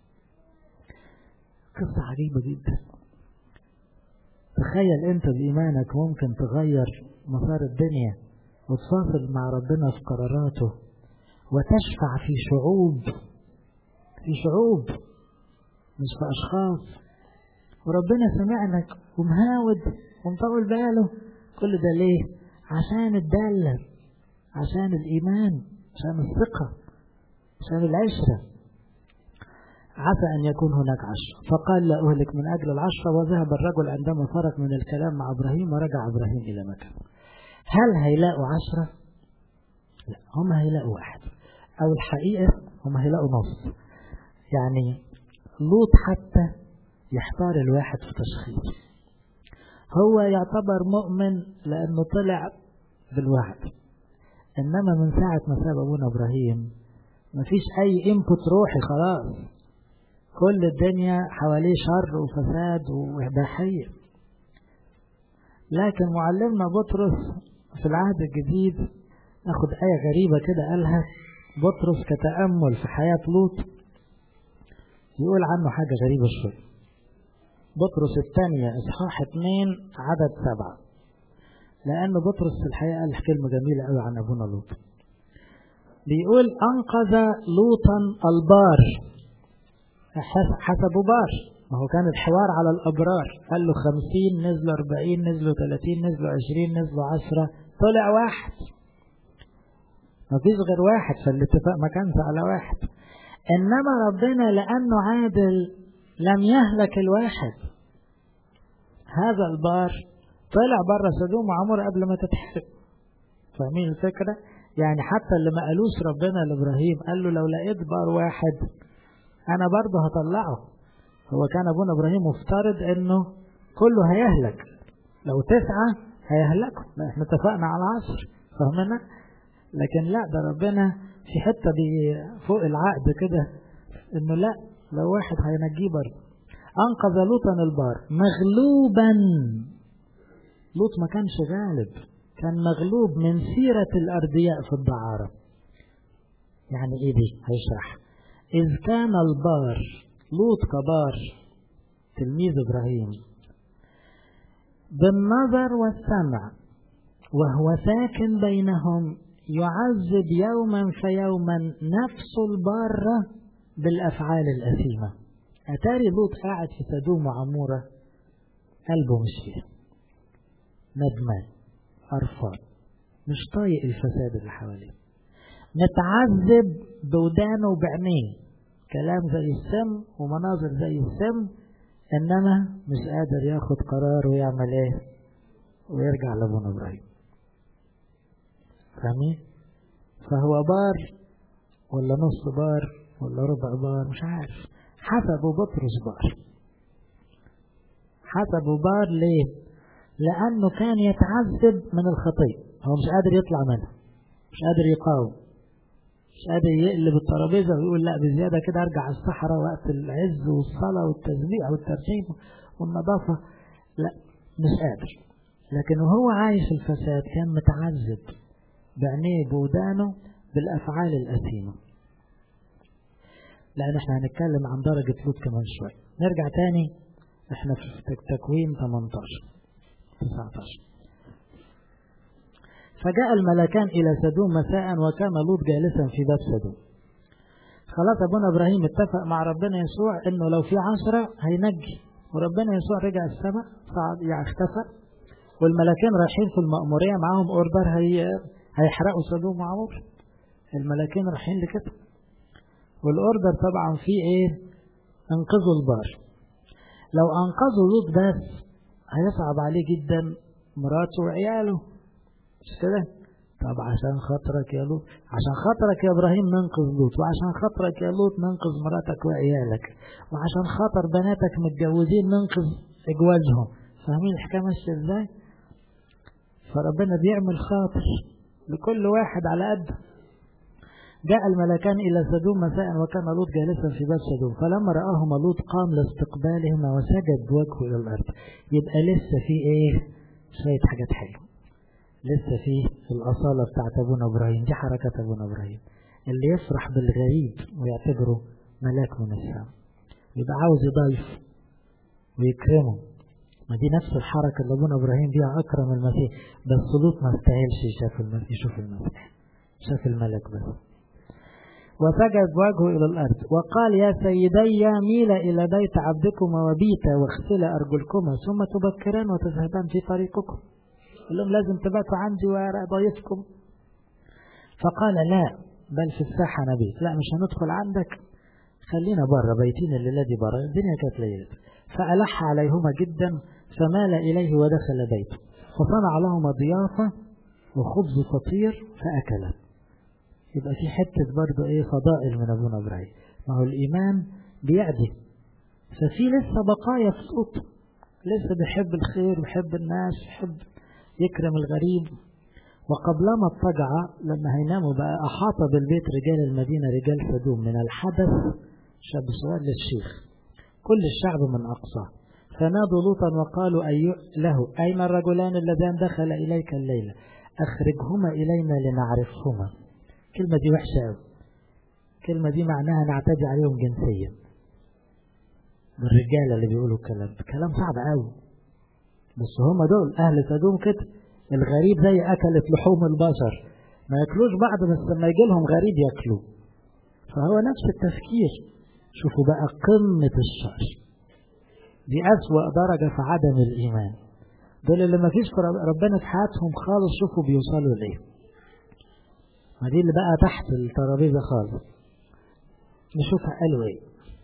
قصة عجيبة جدا. تخيل أنت بإيمانك ممكن تغير مسار الدنيا وتفاصل مع ربنا في قراراته وتشفع في شعوب، في شعوب مش في أشخاص، وربنا سمعلك ومهاود ومطول باله. كل ده ليه؟ عشان الدالة، عشان الإيمان، عشان الثقة، عشان العشرة. عسى أن يكون هناك عشرة. فقال لا أهلك من أجل العشرة. وذهب الرجل عندما فرق من الكلام مع إبراهيم ورجع إبراهيم إلى مكان. هل هيلاقوا عشرة؟ لا، هم هيلاقوا واحد، أو الحقيقة هم هيلاقوا نص. يعني لوط حتى يحتار الواحد في تشخيص. هو يعتبر مؤمن لأنه طلع بالوعد، إنما من ساعة ما ساب أبونا إبراهيم مفيش أي إنبوت روحي، خلاص كل الدنيا حواليه شر وفساد وإباحية. لكن معلمنا بطرس في العهد الجديد ناخد آية غريبة كده قالها بطرس كتأمل في حياة لوط، يقول عنه حاجة غريبة شوية. بطرس الثانية إصحاح اثنين عدد سبعة، لأن بطرس في الحقيقة قال كلمة جميلة قوي عن أبونا لوط. بيقول أنقذ لوطا البار، حسبوا بار، ما هو كان الحوار على الأبرار. قال له خمسين، نزلوا أربعين، نزلوا ثلاثين، نزلوا عشرين، نزلوا عشرة، طلع واحد. ما فيش غير واحد، فالاتفاق ما كانش على واحد. إنما ربنا لأنه عادل لم يهلك الواحد. هذا البار طلع برا سدوم وعمور قبل ما تتحرق. فاهمين الفكرة؟ يعني حتى اللي ما قالوش ربنا لإبراهيم قال له لو لقيت بار واحد أنا برضه هطلعه. هو كان أبونا إبراهيم مفترض إنه كله هيهلك، لو تسعة هيهلكوا، احنا اتفقنا على عشر، فاهمنا؟ لكن لا، ده ربنا في حتة فوق العقد كده إنه لا، لو واحد هينجيه برضه. أنقذ لوطا البار مغلوبا. لوط ما كانش غالب، كان مغلوب من سيرة الأردياء في الدعارة. يعني إيه دي؟ هيشرح. إذ كان البار لوط كبار تلميذ إبراهيم بالنظر والسمع، وهو ساكن بينهم يعذب يوما فيوما نفس البارة بالأفعال الأثيمة. أتاري لوط قاعد في سدوم وعمورة قلبه مش فيه، ندمان، قرفان، مش طايق الفساد اللي حواليه، متعذب بودانه وبعينيه، كلام زي السم ومناظر زي السم، إنما مش قادر ياخد قرار ويعمل إيه ويرجع لأبونا إبراهيم. فاهمين؟ فهو بار ولا نص بار ولا ربع بار مش عارف. حسبوا بطرس بار، حسبوا بار ليه؟ لأنه كان يتعذب من الخطية، هو مش قادر يطلع منها، مش قادر يقاوم، مش قادر يقلب الترابيزة ويقول لا بزيادة كده أرجع الصحراء وقت العز والصلاة والتسبيح والترجيم والنظافة، لا مش قادر. لكن وهو عايش الفساد كان متعذب بعينيه بودانه بالأفعال الأثيمة. لأن احنا هنتكلم عن درجة لوط كمان شوي. نرجع تاني، احنا في تكوين ثمانية عشر تسعة عشر. فجاء الملكان إلى سدوم مساء وكان لوط جالسا في باب سدوم. خلاص أبونا إبراهيم اتفق مع ربنا يسوع إنه لو في عشرة هينجي، وربنا يسوع رجع السماء صعد يعني اختفى، والملكين رايحين في المأمورية معاهم أوردر هي هيحرقوا سدوم وعمور. الملكين رايحين لكده، والأوردر طبعا فيه إيه؟ انقذوا البار. لو أنقذوا لوط بس هيصعب عليه جدا مراته وعياله، مش كده؟ طب عشان خاطرك يا لوط، عشان خاطرك يا إبراهيم ننقذ لوط، وعشان خاطرك يا لوط ننقذ مراتك وعيالك، وعشان خاطر بناتك متجوزين ننقذ إجوازهم. فاهمين الحكاية ماشية إزاي؟ فربنا بيعمل خاطر لكل واحد على قد. جاء الملكان إلى سدوم مساء وكان لوط جالسا في باب سدوم، فلما رآهما لوط قام لاستقبالهما وسجد وجهه إلى الأرض. يبقى لسه في إيه؟ شوية حاجات حلوة، لسه في الأصالة بتاعت أبونا إبراهيم. دي حركة أبونا إبراهيم اللي يفرح بالغريب ويعتبره ملاك من السماء، يبقى عاوز يضيف ويكرمه ما دي نفس الحركة اللي ابونا ابراهيم بيها اكرم المسيح، بس لوط ما استاهلش يشوف المسيح يشوف المسيح، شاف الملك بس. وسجد وجهه الى الارض وقال يا سيدي ميل الى بيت عبدكما وبيتا واغسلا ارجلكما ثم تبكران وتذهبان في طريقكم. قال لهم لازم تباتوا عندي وضيفكم. فقال لا بل في الساحة نبيت. لا مش هندخل عندك، خلينا بره بيتين الليلة دي بره، الدنيا كانت ليلة. فألح عليهما جدا فمال إليه ودخل بيته فصنع لهما ضيافة وخبز فطير فأكلا. يبقى في حتة برضو ايه فضائل من ابونا ابراهيم. ما هو الإيمان بيعدي، ففي لسه بقايا في صوته، لسه بيحب الخير ويحب الناس ويحب يكرم الغريب. وقبلما اضطجع لما هيناموا بقى أحاط بالبيت رجال المدينة رجال سدوم من الحدث شاب صغير للشيخ كل الشعب من أقصى. فنادوا لوطا وقالوا أي له أين الرجلان اللذان دخل إليك الليلة أخرجهما إلينا لنعرفهما. كلمة دي وحشة أوي، كلمة دي معناها نعتدي عليهم جنسيا. بالرجالة اللي بيقولوا الكلام كلام صعب أوي، بس هم دول أهل سدوم كده. الغريب زي أكلت لحوم البشر، ما يأكلوش بعض بس لما يجي لهم غريب يأكلوه. فهو نفس التفكير. شوفوا بقى قمة الشر دي أسوأ درجة في عدم الإيمان. دول اللي ما فيش ربنا في حياتهم خالص، شوفوا بيوصلوا ليه. ما دي اللي بقى تحت الترابيزة خالص. نشوفها قالوا ايه.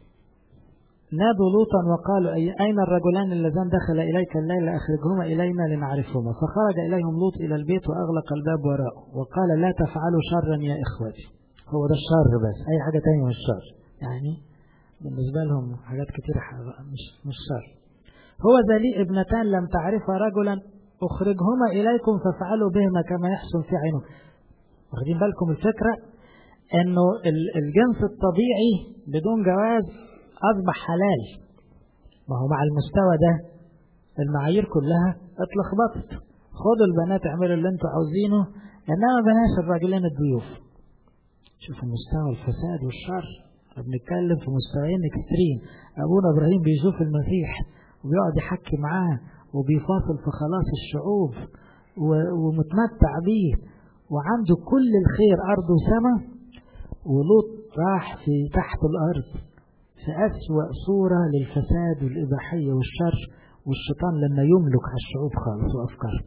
نادوا لوطا وقالوا أي أين الرجلان اللذان دخل إليك الليلة أخرجهما إلينا لنعرفهما. فخرج إليهم لوط إلى البيت وأغلق الباب وراءه وقال لا تفعلوا شرا يا إخوتي. هو ده الشر، بس أي حاجة تانية مش شر، يعني بالنسبة لهم حاجات كتير مش مش شر. هو ذا لي ابنتان لم تعرف رجلا أخرجهما إليكم ففعلوا بهما كما يحسن في عينهم. واخدين بالكم الفكرة انه الجنس الطبيعي بدون جواز اصبح حلال. ما هو مع المستوى ده المعايير كلها اتلخبطت. خدوا البنات اعملوا اللي انتوا عاوزينه، انما بلاش الراجلين الضيوف. شوفوا مستوى الفساد والشر، بنتكلم في مستويين اكستريم. ابونا ابراهيم بيشوف المسيح وبيقعد يحكي معاه وبيفاصل في خلاص الشعوب ومتمتع بيه وعنده كل الخير أرض وسماء، ولوط راح في تحت الأرض في أسوأ صورة للفساد والإباحية والشر والشيطان لما يملك على الشعوب خالص وأفكار.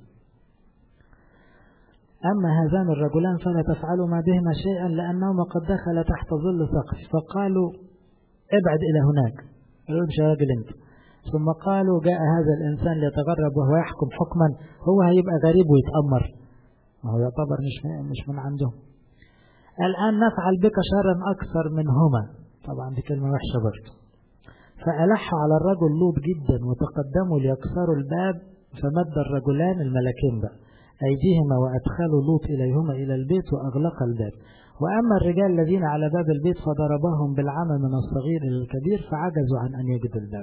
أما هذان الرجلان فلا تفعلوا ما بهما شيئا لأنهما قد دخل تحت ظل سقف. فقالوا ابعد إلى هناك، قالوا مش راجل انت. ثم قالوا جاء هذا الإنسان ليتغرب وهو يحكم حكما، هو هيبقى غريب ويتأمر، ما هو يعتبر مش مش من عندهم. الآن نفعل بك شرا أكثر منهما. طبعا دي كلمة وحشة برضه. فألحوا على الرجل لوط جدا وتقدموا ليكسروا الباب. فمد الرجلان الملكين بقى أيديهما وأدخلوا لوط إليهما إلى البيت وأغلق الباب. وأما الرجال الذين على باب البيت فضربهم بالعمى من الصغير إلى الكبير فعجزوا عن أن يجدوا الباب.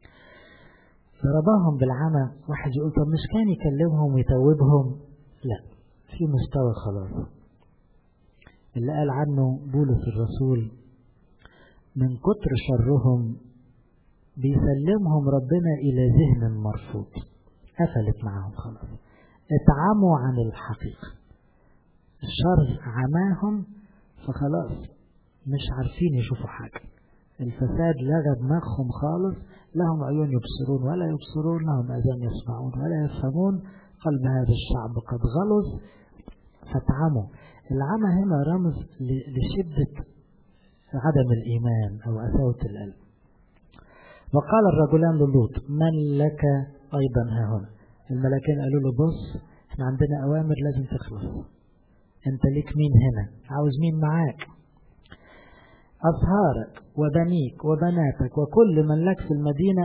ضربهم بالعمى. واحد يقول طب مش كان يكلمهم ويتوبهم؟ لا، في مستوى خلاص اللي قال عنه بولس الرسول من كتر شرهم بيسلمهم ربنا إلى ذهن مرفوض. قفلت معهم خلاص، اتعموا عن الحقيقة. الشر عماهم فخلاص مش عارفين يشوفوا حاجة. الفساد لغى دماغهم خالص، لهم عيون يبصرون ولا يبصرون، لهم أذان يسمعون ولا يفهمون، قلب هذا الشعب قد غلظ فتعموا. العمى هنا رمز لشدة عدم الإيمان أو قساوة القلب. وقال الرجلان للوط من لك أيضا ها هنا. الملكين قالوا له بص احنا عندنا أوامر لازم تخلص، انت ليك مين هنا؟ عاوز مين معاك؟ أصهارك وبنيك وبناتك وكل من لك في المدينة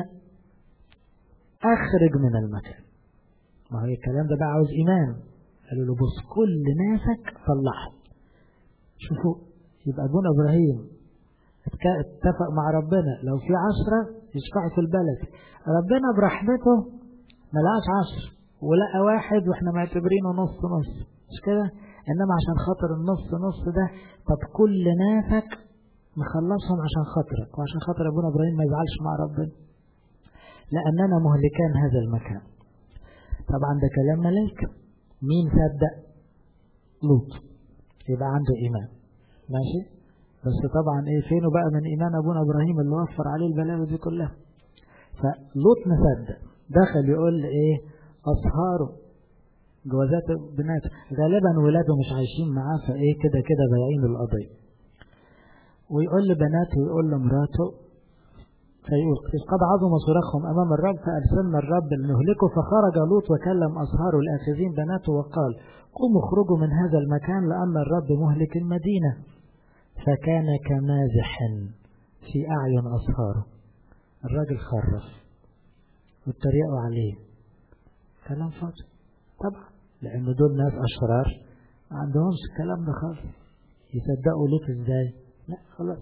أخرج من المكان. ما هو الكلام ده بقى عاوز إيمان. قالوا له بص كل ناسك طلعهم. شوفوا يبقى أبونا إبراهيم اتفق مع ربنا لو في عشرة يشفعوا في البلد، ربنا برحمته ملقاش عشر ولقى واحد واحنا معتبرينه نص نص، مش كده؟ إنما عشان خاطر النص نص ده، طب كل ناسك مخلصهم عشان خاطرك وعشان خاطر أبونا إبراهيم ما يزعلش مع ربنا. لأننا مهلكان هذا المكان. طبعا ده كلام ملائكة. مين صدق؟ لوط. يبقى عنده إيمان. ماشي؟ بس طبعا إيه فينه بقى من إيمان أبونا إبراهيم اللي وفر عليه البلاوي دي كلها. فلوط مصدق، دخل يقول إيه أصهاره جوازات بناته، غالبا ولاده مش عايشين معاه فإيه كده كده بايعين القضية. ويقول لبناته ويقول لمراته، فيقول قد عظم صراخهم أمام الرب فأرسلنا الرب لنهلكه. فخرج لوط وكلم أصهاره الآخذين بناته وقال قوموا اخرجوا من هذا المكان لأن الرب مهلك المدينة. فكان كمازح في أعين أصهاره. الراجل خرف واتريقوا عليه. كلام فاضي طبعا، لأن دول ناس أشرار ما عندهمش الكلام ده خالص. يصدقوا لوط ازاي؟ لا خلاص.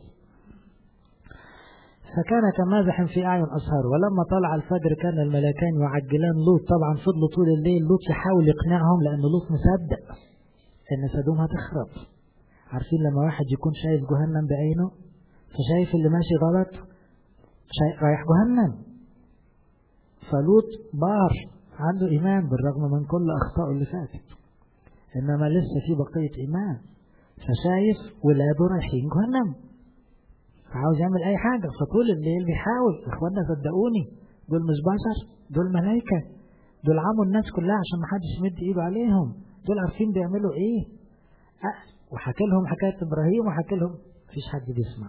فكان كمازح في أعين أصهاره. ولما طلع الفجر كان الملكان يعجلان لوط. طبعا فضلوا طول الليل لوط يحاول يقنعهم، لأن لوط مصدق إن سدوم هتخرب. عارفين لما واحد يكون شايف جهنم بعينه، فشايف اللي ماشي غلط رايح جهنم. فلوط بار عنده إيمان بالرغم من كل أخطاء اللي فاتت، إنما لسه في بقية إيمان. فشايف ولاده رايحين جهنم، عاوز يعمل أي حاجة. فطول الليل بيحاول. إخواننا صدقوني دول مش بشر، دول ملايكة، دول عموا الناس كلها عشان محدش يمد إيده عليهم. دول عارفين بيعملوا إيه. أه وحكي لهم حكاية إبراهيم وحكي لهم مفيش حد بيسمع.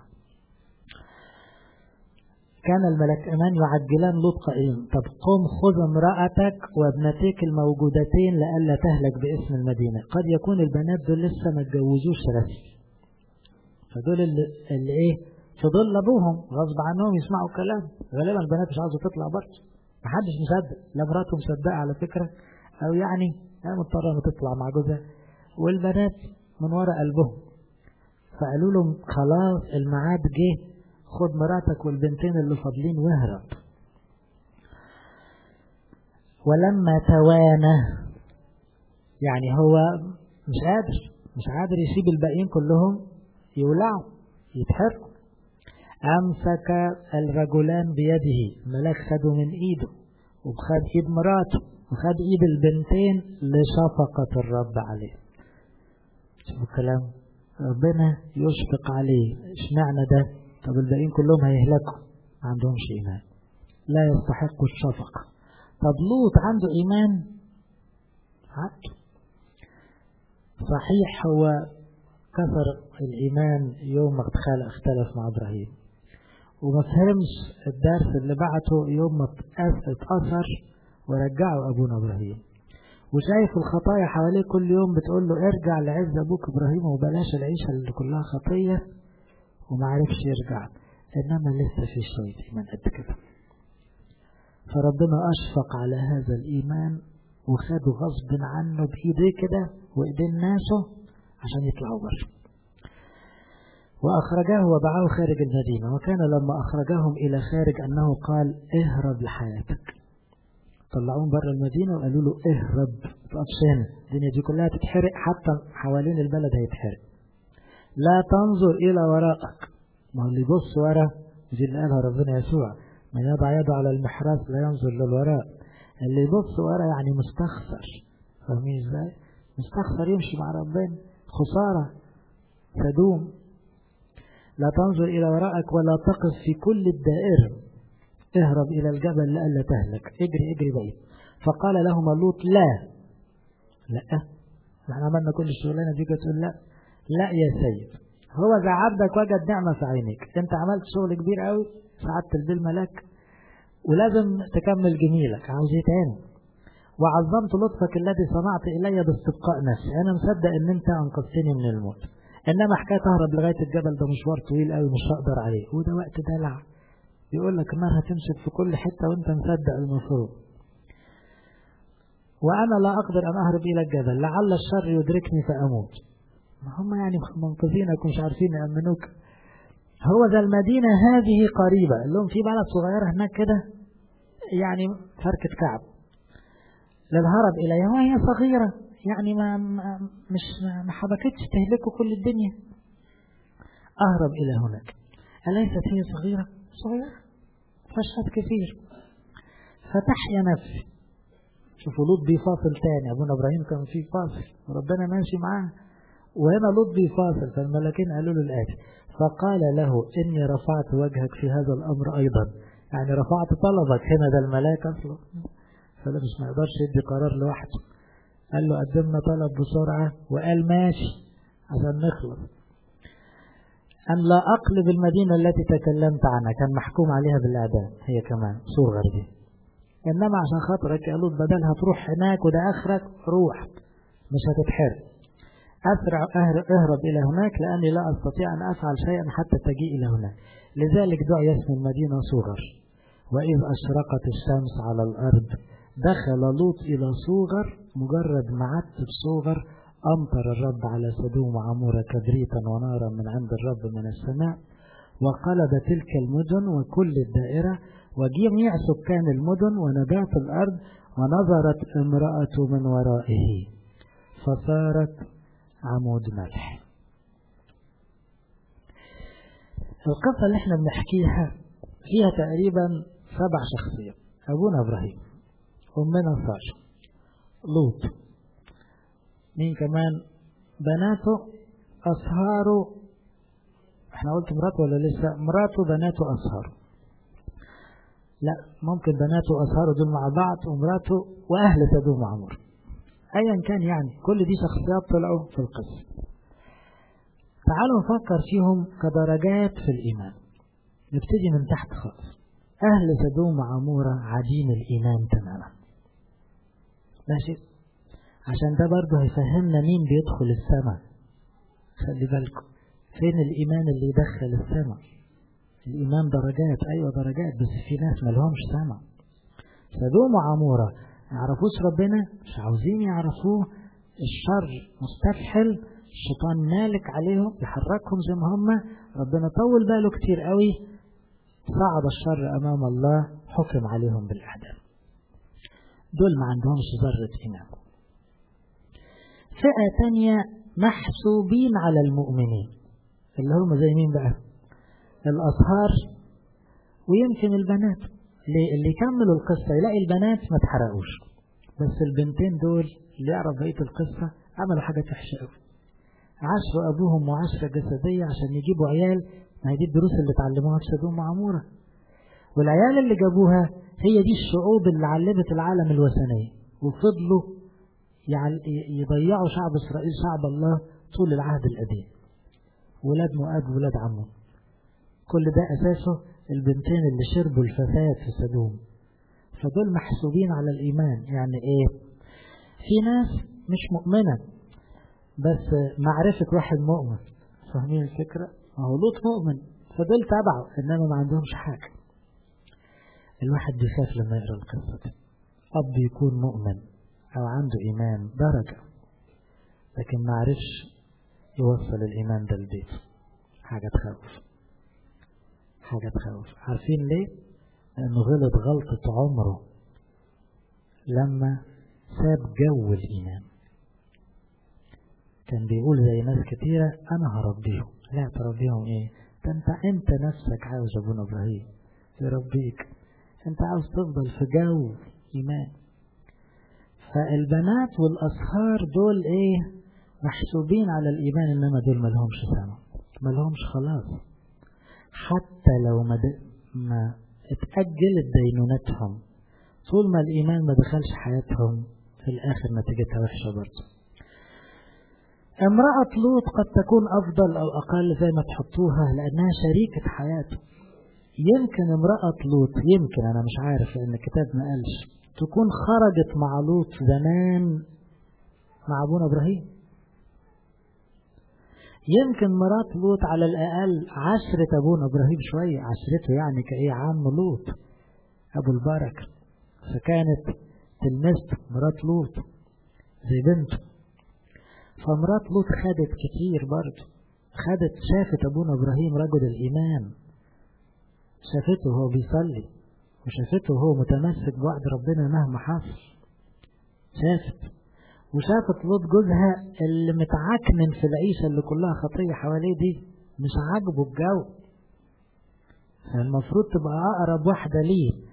كان الملكان يعجلان لوط قائلين طب قم خذ امرأتك وابنتيك الموجودتين لئلا تهلك باسم المدينة. قد يكون البنات دول لسه ما اتجوزوش رسمي، فدول اللي, اللي ايه في ظل ابوهم غصب عنهم يسمعوا الكلام. غالبا البنات مش عاوزه تطلع برضه، محدش مصدق، لا مراته مصدقه على فكره، او يعني هي مضطره انها تطلع مع جوزها، والبنات من وراء قلبهم. فقالوا لهم خلاص الميعاد جه، خد مراتك والبنتين اللي فاضلين واهرب. ولما توانى يعني هو مش قادر مش قادر يسيب الباقيين كلهم يولعوا يتحرقوا. أمسك الرجلان بيده، الملاك خدوا من إيده وخد إيد مراته وخد إيد البنتين لشفقة الرب عليه. شوفوا الكلام، ربنا يشفق عليه. اشمعنى ده؟ طب الباقيين كلهم هيهلكوا، ما عندهمش إيمان، لا يستحقوا الشفقة. طب لوط عنده إيمان؟ عنده صحيح. هو كسر الإيمان يوم ما اختلف مع إبراهيم، وما فهمش الدرس اللي بعته يوم ما اتأثر ورجعه أبونا إبراهيم، وشايف الخطايا حواليه كل يوم بتقول له ارجع لعز أبوك إبراهيم وبلاش العيشة اللي كلها خطية، وما عرفش يرجع. إنما لسه في شوية إيمان قد كده. فربنا أشفق على هذا الإيمان وخده غصب عنه بإيديه كده وإيدين ناسه عشان يطلعوا بره. وأخرجاه وبعاه خارج المدينة. وكان لما أخرجهم إلى خارج أنه قال اهرب لحياتك. طلعون بره المدينة وقالوا له اهرب، تقفش هنا، الدنيا دي كلها تتحرق، حتى حوالين البلد هيتحرق. لا تنظر إلى وراءك. ما هو اللي يبص ورا دي اللي قالها ربنا يسوع، من يضع يده على المحراث لا ينظر للوراء. اللي يبص ورا يعني مستخسر. فاهمين ازاي؟ مستخسر يمشي مع ربنا، خسارة تدوم. لا تنظر إلى وراءك ولا تقف في كل الدائرة، اهرب إلى الجبل لئلا تهلك، اجري اجري بعيد. فقال لهما لوط لا لا احنا عملنا كل الشغلانة دي تقول لا لا يا سيد، هو ذا عبدك وجد نعمة في عينيك، انت عملت شغل كبير قوي، سعدت البال ملاك، ولازم تكمل جميلك، عاوز ايه تاني؟ وعظمت لطفك الذي صنعت إلي باستبقاء نفسي، أنا مصدق إن أنت أنقذتني من الموت، إنما حكاية أهرب لغاية الجبل ده مشوار طويل قوي مش هقدر عليه، وده وقت دلع. يقول لك النار هتمشي في كل حتة وأنت مصدق المفروض. وأنا لا أقدر أن أهرب إلى الجبل لعل الشر يدركني فأموت. ما هم يعني منقذينك ومش عارفين يأمنوك. هو ذا المدينة هذه قريبة، لهم في بلد صغيرة هناك كده يعني فركة كعب للهرب إليها، وهي صغيرة يعني ما, ما مش ما حبكتش تهلكوا كل الدنيا. أهرب إلى هناك، أليست هي صغيرة؟ صغيرة فشهد كثير. فتحيا نفسي. شوفوا لوط بيفاصل تاني، أبونا إبراهيم كان فيه فاصل وربنا ماشي معاه، وهنا لوط بيفاصل. فالملاكين قالوا له الآتي: فقال له إني رفعت وجهك في هذا الأمر أيضا، يعني رفعت طلبك. هنا ده الملاك أصلا، فده مش ما يقدرش يدي قرار لوحده. قال له قدمنا طلب بسرعة، وقال ماشي عشان نخلص. أن لا أقلب المدينة التي تكلمت عنها، كان محكوم عليها بالإعدام هي كمان صغر دي، إنما عشان خاطرك يا لوط بدلها تروح هناك وده آخرك، روح مش هتتحرق. أسرع اهرب إلى هناك لأني لا أستطيع أن أفعل شيئا حتى تجيء إلى هناك. لذلك دعي اسم المدينة صغر. وإذ أشرقت الشمس على الأرض دخل لوط إلى صغر، مجرد معت بصغر أمطر الرب على سدوم وعمورة كبريتا ونارا من عند الرب من السماء، وقلب تلك المدن وكل الدائرة وجميع سكان المدن ونبات الأرض، ونظرت امرأة من ورائه فصارت عمود ملح. القصة اللي احنا بنحكيها فيها تقريبا سبع شخصيات: أبونا إبراهيم، أمنا سارة، لوط، مين كمان؟ بناته، أصهاره. احنا قلت مراته ولا لسه؟ مراته، بناته، أصهاره. لا، ممكن بناته وأصهاره دول مع بعض، ومراته وأهل سدوم وعمورة. أيا كان يعني كل دي شخصيات طلعوا في القصة. تعالوا نفكر فيهم كدرجات في الإيمان. نبتدي من تحت خالص. أهل سدوم وعمورة عديم الإيمان تماما، ماشي؟ عشان ده برضه هيفهمنا مين بيدخل السماء. خلي بالكم فين الإيمان اللي يدخل السماء. الإيمان درجات، أيوة درجات، بس في ناس ملهمش سماء. سدوم وعمورة يعرفوش ربنا، مش عاوزين يعرفوه، الشر مستفحل، الشيطان مالك عليهم يحركهم زي ما هم. ربنا طول باله كتير قوي، صعد الشر أمام الله، حكم عليهم بالإعدام. دول ما عندهمش ذرة إيمان. فئة تانية محسوبين على المؤمنين، اللي هم زي مين بقى؟ الأصهار ويمكن البنات. اللي يكملوا القصة يلاقي البنات ما تحرقوش، بس البنتين دول اللي يعرف بقية القصة عملوا حاجة وحشة قوي. عاشوا أبوهم معاشرة جسدية عشان يجيبوا عيال. ما هي دي الدروس اللي اتعلموها في سدوم وعمورة. والعيال اللي جابوها هي دي الشعوب اللي علمت العالم الوثنية، وفضلوا يضيعوا شعب إسرائيل، شعب الله، طول العهد القديم. ولاد مؤاب ولاد عمون، كل ده أساسه البنتين اللي شربوا الفساد في سدوم. فدول محسوبين على الإيمان. يعني إيه؟ في ناس مش مؤمنة بس معرفة واحد مؤمن، فاهمين الفكرة؟ ما هو لوط مؤمن، فدول تبعه، إنما ما عندهمش حاجة. الواحد بيخاف لما يقرأ القصة دي. أب يكون مؤمن أو عنده إيمان درجة، لكن ما عرفش يوصل الإيمان ده البيت، حاجة تخوف، حاجة تخوف. عارفين ليه؟ لأنه غلط غلطة عمره لما ساب جو الإيمان. كان بيقول زي ناس كتيرة أنا هربيهم. لا، تربيهم إيه؟ ده أنت أنت نفسك عاوز أبونا إبراهيم يربيك، أنت عاوز تفضل في جو إيمان. فالبنات والأصهار دول إيه؟ محسوبين على الإيمان، إنما دول ملهمش سما، ملهمش خلاص. حتى لو ما, ما اتأجلت دينونتهم، طول ما الإيمان ما دخلش حياتهم في الآخر نتيجتها وحشة برضه. امرأة لوط قد تكون أفضل أو أقل زي ما تحطوها، لأنها شريكة حياته. يمكن امرأة لوط، يمكن أنا مش عارف لأن الكتاب ما قالش، تكون خرجت مع لوط زمان مع أبونا إبراهيم. يمكن مرات لوط على الأقل عشرة أبونا إبراهيم شوية، عشرته يعني كأي عم لوط أبو البركة، فكانت تلمست مرات لوط زي بنته. فمرات لوط خدت كتير برضه، خدت شافت أبونا إبراهيم رجل الإيمان، شافته وهو بيصلي، وشافته وهو متمسك بوعد ربنا مهما حصل. شافت وشافت لوط جوزها اللي متعكنن في العيشة اللي كلها خطية حواليه دي، مش عاجبه الجو، فالمفروض تبقى أقرب واحدة ليه.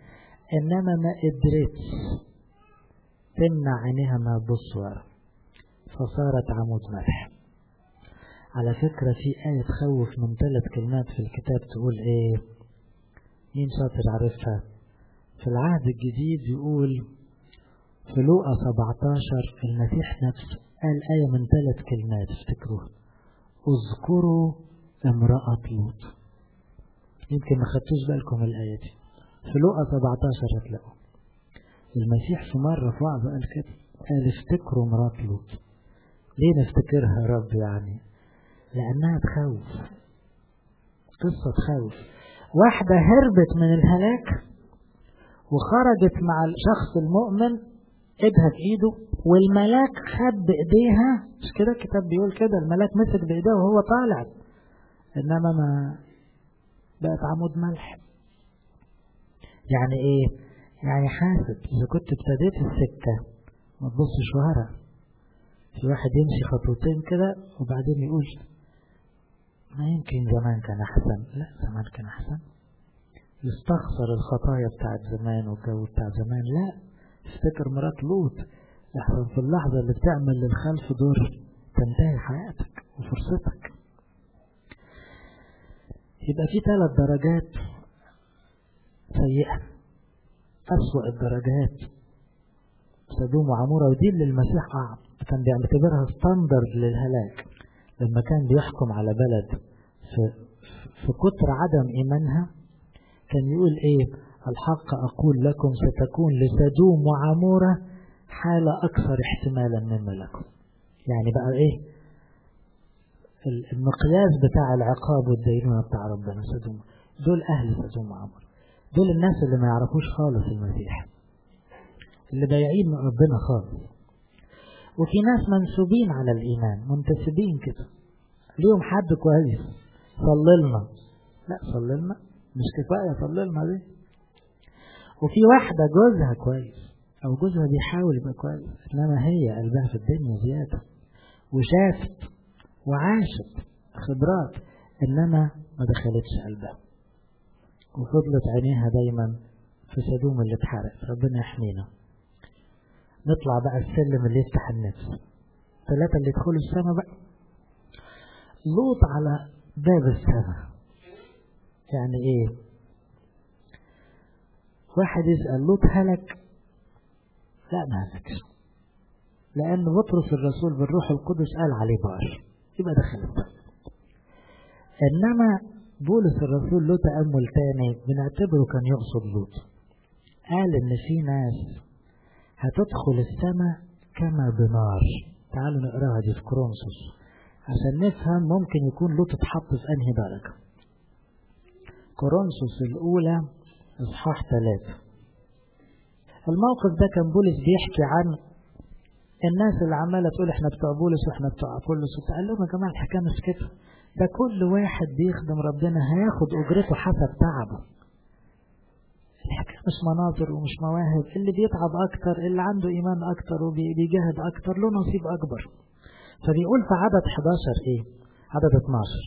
إنما ما قدرتش تمنع عينيها ما تبص ورا، فصارت عمود ملح. على فكرة في آية تخوف من ثلاث كلمات في الكتاب تقول إيه؟ مين شاطر عارفها؟ في العهد الجديد يقول في لوقا سبعتاشر المسيح نفسه قال آية من ثلاث كلمات افتكروها: اذكروا امرأة لوط. يمكن ما خدتوش بالكم الآية دي، في لوقا سبعتاشر هتلاقوا المسيح في مرة في وعظة قال كده، قال افتكروا امرأة لوط. ليه نفتكرها يا رب؟ يعني لأنها تخوف، قصة تخوف. واحدة هربت من الهلاك وخرجت مع الشخص المؤمن ايدها في ايده، والملاك خد بايديها، مش كده الكتاب بيقول كده، الملاك مسك بايديها وهو طالع، انما ما بقت عمود ملح. يعني ايه؟ يعني حاسب اذا كنت ابتديت السكة ما تبصش ورا. في واحد يمشي خطوتين كده وبعدين يقول ما يمكن زمان كان احسن. لا، زمان كان احسن. يستخسر الخطايا بتاعت زمان والجو بتاع زمان. لا، افتكر مرات لوط، لحظة في اللحظة اللي بتعمل للخلف دور تنتهي حياتك وفرصتك. يبقى في ثلاث درجات سيئة. أسوأ الدرجات سدوم وعمورة، ودي اللي المسيح كان بيعتبرها ستاندرد للهلاك لما كان بيحكم على بلد في, في كتر عدم إيمانها. كان يقول إيه؟ الحق أقول لكم ستكون لسدوم وعمورة حالة أكثر احتمالا مما لكم. يعني بقى إيه المقياس بتاع العقاب والدينونة بتاع ربنا؟ سدوم، دول أهل سدوم وعمورة، دول الناس اللي ما يعرفوش خالص المسيح، اللي بايعين من ربنا خالص. وفي ناس منسوبين على الإيمان، منتسبين كده، ليهم حد كويس صللنا. لا، صللنا مش كفاية، صللنا دي. وفي واحدة جوزها كويس أو جوزها بيحاول يبقى كويس، إنما هي قلبها في الدنيا زيادة وشافت وعاشت خبرات، إنما ما دخلتش قلبها وفضلت عينيها دايما في سدوم اللي اتحرق. ربنا يحمينا. نطلع بقى السلم اللي يفتح النفس. ثلاثة اللي يدخلوا السماء بقى. لوط على باب السماء. يعني ايه؟ واحد يسأل لوط هلك؟ لا، ما هلكش، لأن بطرس الرسول بالروح القدس قال عليه بار، يبقى دخل السماء. إنما بولس الرسول له تأمل تاني بنعتبره كان يقصد لوط. قال إن في ناس هتدخل السماء كما بنار. تعالوا نقراها دي في كورنثوس عشان نفهم ممكن يكون لوط اتحط في أنهي درجة. كورنثوس الأولى إصحاح ثلاثة. الموقف ده كان بولس بيحكي عن الناس اللي عمالة تقول احنا بتوع بولس واحنا بتوع أبولس، وقال لهم يا جماعة الحكاية مش كده، ده كل واحد بيخدم ربنا هياخد أجرته حسب تعبه. الحكاية مش مناظر ومش مواهب. اللي بيتعب أكتر، اللي عنده إيمان أكتر وبيجاهد أكتر، له نصيب أكبر. فبيقول في عدد حداشر إيه؟ عدد اتناشر: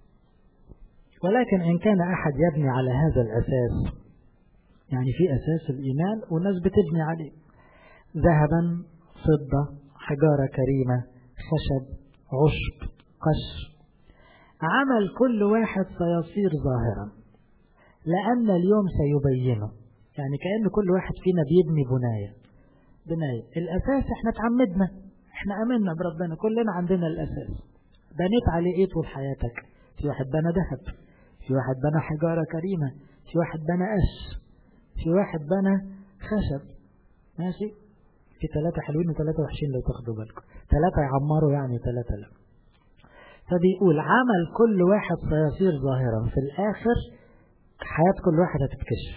ولكن إن كان أحد يبني على هذا الأساس، يعني في أساس الإيمان والناس بتبني عليه، ذهبا، فضة، حجارة كريمة، خشب، عشب، قش، عمل كل واحد سيصير ظاهرا لأن اليوم سيبينه. يعني كأن كل واحد فينا بيبني بناية بناية الأساس احنا تعمدنا، احنا أمنا بربنا، كلنا عندنا الأساس بنيت عليه ايه طول حياتك. في واحد بنى ذهب، في واحد بنى حجارة كريمة، في واحد بنى قش، في واحد بنى خشب. ماشي؟ في ثلاثة حلوين وثلاثة وحشين لو تاخدوا بالكم، ثلاثة يعمروا يعني ثلاثة لا. فبيقول عمل كل واحد سيصير ظاهرا، في الآخر حياة كل واحد هتتكشف،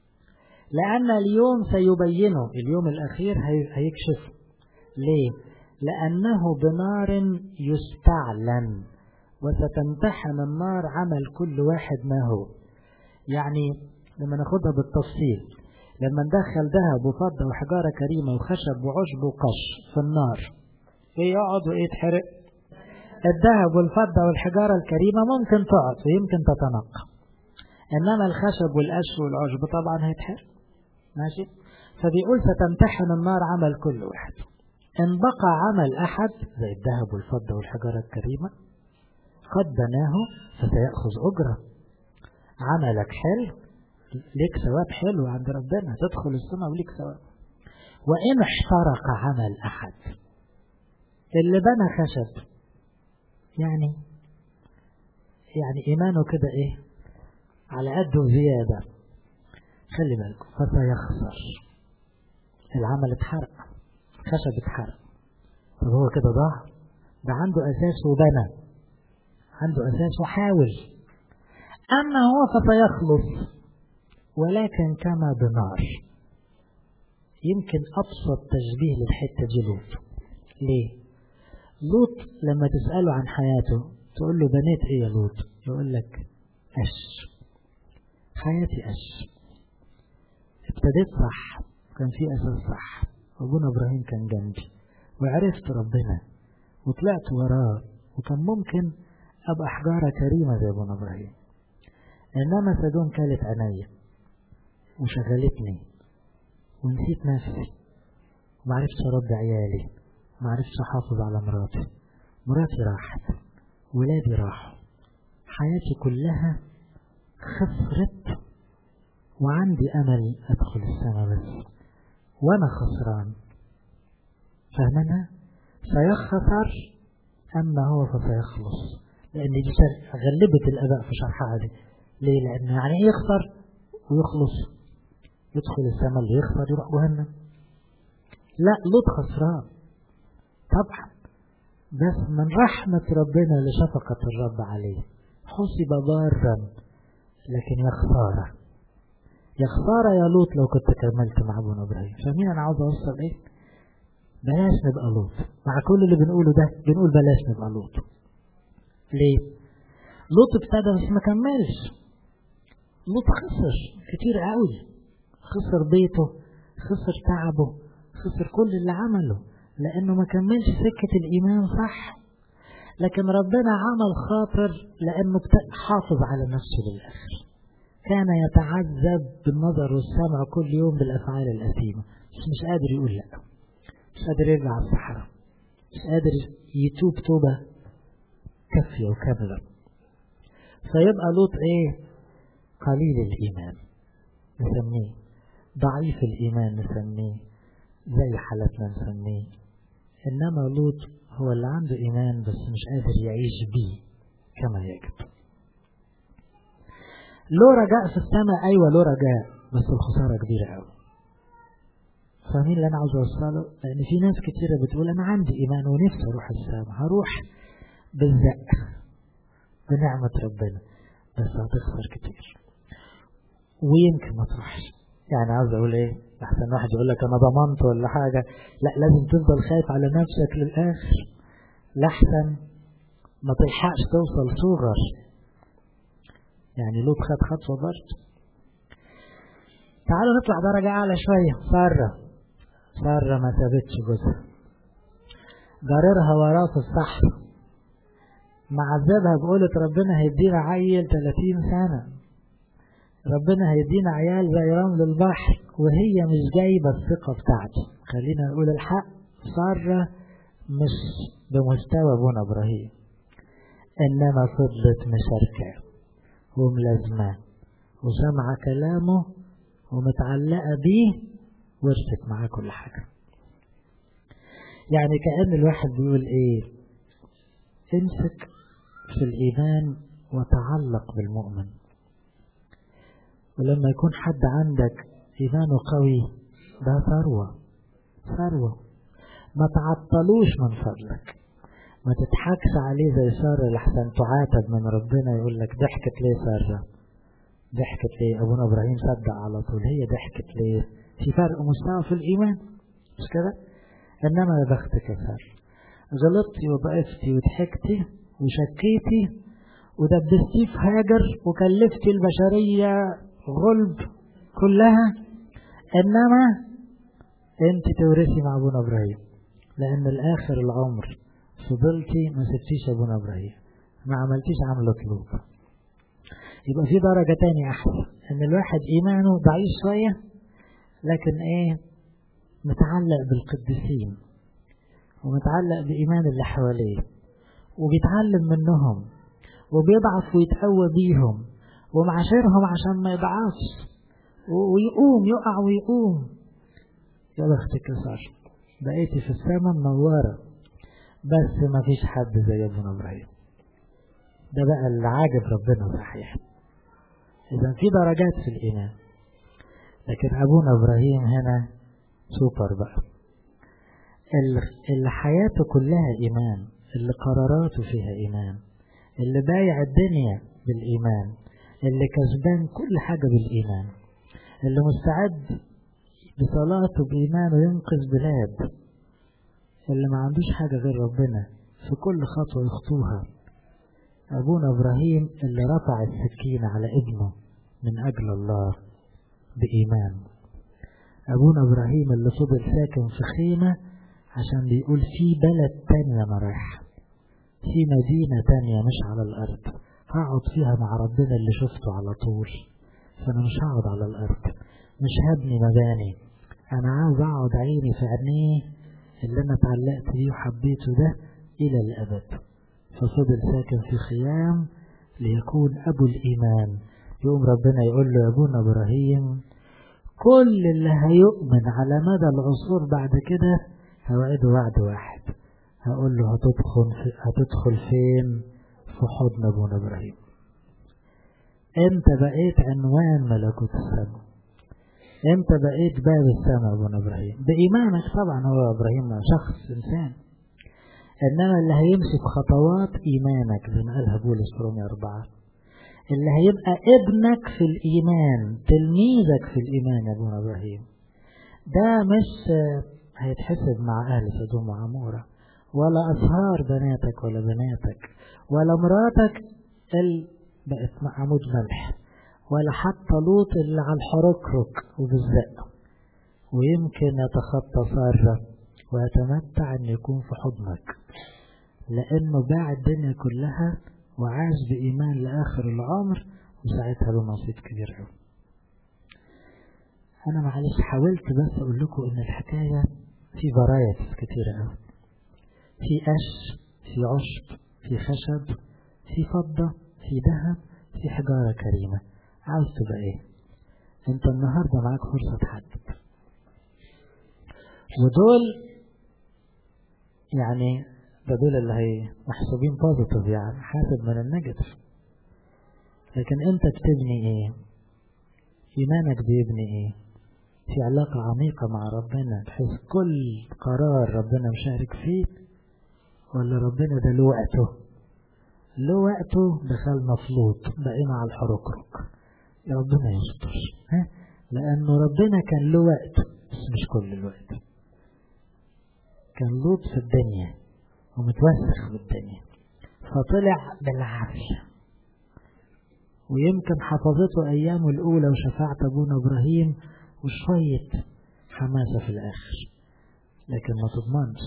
لأن اليوم سيبينه، اليوم الأخير هيكشف. ليه؟ لأنه بنار يستعلن وستمتحن النار عمل كل واحد ما هو. يعني لما ناخدها بالتفصيل، لما ندخل ذهب وفضة وحجارة كريمة وخشب وعشب وقش في النار، ايه يقعد وايه يتحرق؟ الذهب والفضة والحجارة الكريمة ممكن تقعد ويمكن تتنقى، انما الخشب والقش والعشب طبعا هيتحرق. ماشي. فبيقول ستمتحن النار عمل كل واحد، إن بقى عمل أحد زي الذهب والفضة والحجارة الكريمة قد بناه فسيأخذ أجرة. عملك حلو ليك ثواب حلو عند ربنا، تدخل السماء وليك ثواب. وإن احترق عمل أحد، اللي بنى خشب يعني يعني إيمانه كده إيه على قده زيادة، خلي بالكم فسيخسر. العمل اتحرق، خشب اتحرق، طب هو كده ضاع؟ ده عنده أساس وبنى، عنده أساس وحاول. أما هو فسيخلص ولكن كما بنار. يمكن أبسط تشبيه للحتة دي لوط. ليه؟ لوط لما تسأله عن حياته تقول له بنيت ايه يا لوط؟ يقول لك أش، حياتي أش. ابتديت صح، كان في أساس صح، أبونا إبراهيم كان جنبي وعرفت ربنا وطلعت وراه، وكان ممكن أبقى حجارة كريمة زي أبونا إبراهيم. إنما سدوم كانت عينيا وشغلتني ونسيت نفسي، ومعرفتش أربي عيالي، معرفتش أحافظ على مراتي، مراتي راحت، ولادي راحوا، حياتي كلها خسرت، وعندي أمل أدخل السماء بس وأنا خسران. فهمنا؟ سيخسر أما هو فسيخلص. لأن دي غلبت الآباء في شرحها دي. ليه؟ لأن يعني يخسر ويخلص، يدخل السماء اللي يخسر يروح جهنم. لا، لوط خسران طبعا، بس من رحمة ربنا لشفقة الرب عليه حسب بارا، لكن يا خسارة يا خسارة يا لوط لو كنت كملت مع ابونا إبراهيم. فمين أنا عاوز أوصل إيه؟ بلاش نبقى لوط. مع كل اللي بنقوله ده بنقول بلاش نبقى لوط. ليه؟ لوط ابتدى بس ما كملش. لوط خسر كتير قوي، خسر بيته، خسر تعبه، خسر كل اللي عمله لأنه ما كملش سكة الإيمان صح. لكن ربنا عمل خاطر لأنه حافظ على نفسه للآخر. كان يتعذب بالنظر والسمع كل يوم بالأفعال الأثيمة، بس مش قادر يقول لا، مش قادر يرجع على الصحراء، مش قادر يتوب توبة كافية وكاملة. فيبقى لوط ايه؟ قليل الإيمان نسميه، ضعيف الإيمان نسميه، زي حالتنا نسميه. إنما لوط هو اللي عنده إيمان بس مش قادر يعيش بيه كما يجب. له رجاء في السماء، أيوة له رجاء، بس الخسارة كبيرة قوي. فاهمين اللي أنا عاوز أوصله؟ لأن في ناس كتيرة بتقول أنا عندي إيمان ونفسي أروح السماء، هروح بالزق بنعمة ربنا، بس هتخسر كتير ويمكن ما تروحش. يعني عاوز أقول إيه؟ أحسن واحد يقول لك أنا ضمنت ولا حاجة، لا، لازم تفضل خايف على نفسك للآخر لحسن ما تلحقش توصل صغر. يعني لوط خد خطوة برضه. تعالوا نطلع درجة أعلى شوية. سارة سارة ما سابتش جوزها، جاررها وراه في الصحراء، معذبها بقولة ربنا هيدينا عيل ثلاثين سنة، ربنا هيدينا عيال زي رمل البحر، وهي مش جايبة الثقة بتاعته. خلينا نقول الحق، سارة مش بمستوى ابونا إبراهيم، إنما فضلت مشاركة وملازمة وسمع كلامه ومتعلقة بيه ورثت معاه كل حاجة. يعني كأن الواحد بيقول ايه؟ امسك في الإيمان وتعلق بالمؤمن. ولما يكون حد عندك إيمانه قوي ده ثروة ثروة، ما تعطلوش من فضلك، ما تضحكش عليه زي سارة لحسن تعاتب من ربنا يقول لك ضحكت ليه سارة؟ ضحكت ليه؟ أبونا إبراهيم صدق على طول، هي ضحكت ليه؟ في فرق مستوى في الإيمان مش كده؟ إنما يا بختك يا سارة، غلطتي وضعفتي وضحكتي وشكيتي ودبستي في هاجر وكلفتي البشرية غلب كلها، إنما أنت تورثي مع أبونا إبراهيم، لأن الآخر العمر فضلتي ما سبتيش أبونا إبراهيم، ما عملتيش عملة لوط. يبقى في درجة تانية أحسن، إن الواحد إيمانه ضعيف شوية لكن ايه، متعلق بالقديسين ومتعلق بإيمان اللي حواليه وبيتعلم منهم وبيضعف ويتقوى بيهم ومعاشرهم عشان ما يضعفش ويقوم، يقع ويقوم. يا بختك يا سارة، بقيتي في السماء منورة، بس ما فيش حد زي ابونا ابراهيم. ده بقى اللي عاجب ربنا صحيح. اذا في درجات في الايمان، لكن ابونا ابراهيم هنا سوبر بقى، اللي حياته كلها ايمان، اللي قراراته فيها ايمان، اللي بايع الدنيا بالايمان، اللي كسبان كل حاجة بالايمان، اللي مستعد بصلاته بإيمانه ينقذ بلاد، اللي ما عندوش حاجة غير ربنا في كل خطوة يخطوها. أبونا إبراهيم اللي رفع السكين على ابنه من أجل الله بإيمان. أبونا إبراهيم اللي فضل ساكن في خيمة عشان بيقول في بلد تانية أنا رايح، في مدينة تانية مش على الأرض، هقعد فيها مع ربنا اللي شفته على طول، فأنا مش هقعد على الأرض، مش هبني مباني، أنا عاوز أقعد عيني في عينيه اللي أنا اتعلقت بيه وحبيته ده إلى الأبد. ففضل ساكن في خيام ليكون أبو الإيمان. يقوم ربنا يقول له يا أبونا إبراهيم، كل اللي هيؤمن على مدى العصور بعد كده هوعده وعد واحد، هقول له هتدخل في هتدخل فين؟ في حضن أبونا إبراهيم. أنت بقيت عنوان ملكوت السماء، أنت بقيت باب السماء أبونا إبراهيم بإيمانك. طبعا هو إبراهيم شخص إنسان، إنما اللي هيمشي بخطوات إيمانك زي ما قالها بولس في رومية أربعة، اللي هيبقى ابنك في الإيمان، تلميذك في الإيمان يا أبونا إبراهيم، ده مش هيتحسب مع أهل سدوم وعمورة، ولا أصهار بناتك ولا بناتك، ولا مراتك اللي بقت عمود ملح، ولا حتى لوط اللي على الحركرك وبالزق، ويمكن يتخطى سارة ويتمتع أن يكون في حضنك، لأنه باع الدنيا كلها وعاش بإيمان لآخر العمر، وساعتها له نصيب كبير قوي. أنا معلش حاولت بس أقول لكم إن الحكاية في فرايتس كتيرة قوي، في قش، في عشب، في خشب، في فضة، في ذهب، في حجارة كريمة. عاوز تبقى ايه؟ انت النهاردة معاك فرصة تحدد، ودول يعني ده دول اللي هي محسوبين بوزيتيف، يعني حاسب من النيجاتيف. لكن انت بتبني ايه؟ ايمانك بيبني ايه؟ في علاقة عميقة مع ربنا بحيث كل قرار ربنا مشارك فيه، ولا ربنا ده له وقته؟ له وقته دخلنا فلوط بقينا على الحركرك، يا ربنا يستر، ها؟ لأنه ربنا كان له وقت بس مش كل الوقت. كان لوط في الدنيا ومتوسخ بالدنيا فطلع بالعافية، ويمكن حفظته أيامه الأولى وشفاعة أبونا إبراهيم وشوية حماسة في الآخر، لكن ما تضمنش.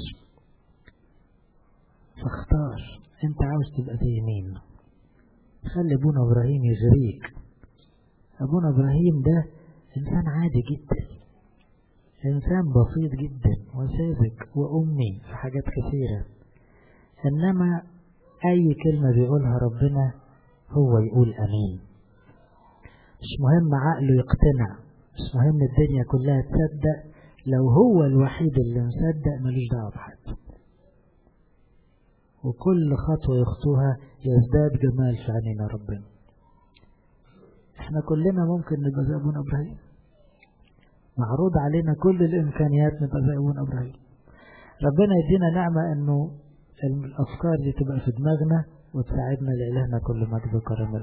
فاختار انت عاوز تبقى زي مين. خلي أبونا إبراهيم يغريك. أبونا إبراهيم ده إنسان عادي جدا، إنسان بسيط جدا وساذج وأمي في حاجات كثيرة، إنما أي كلمة بيقولها ربنا هو يقول أمين. مش مهم عقله يقتنع، مش مهم الدنيا كلها تصدق، لو هو الوحيد اللي مصدق ملوش دعوة بحد. وكل خطوة يخطوها يزداد جمال في عينينا ربنا. احنا كلنا ممكن نبقى زي أبونا إبراهيم، معروض علينا كل الإمكانيات نبقى زي أبونا إبراهيم. ربنا يدينا نعمة أنه الأفكار دي تبقى في دماغنا وتساعدنا لإلهنا كل مجد وكرم.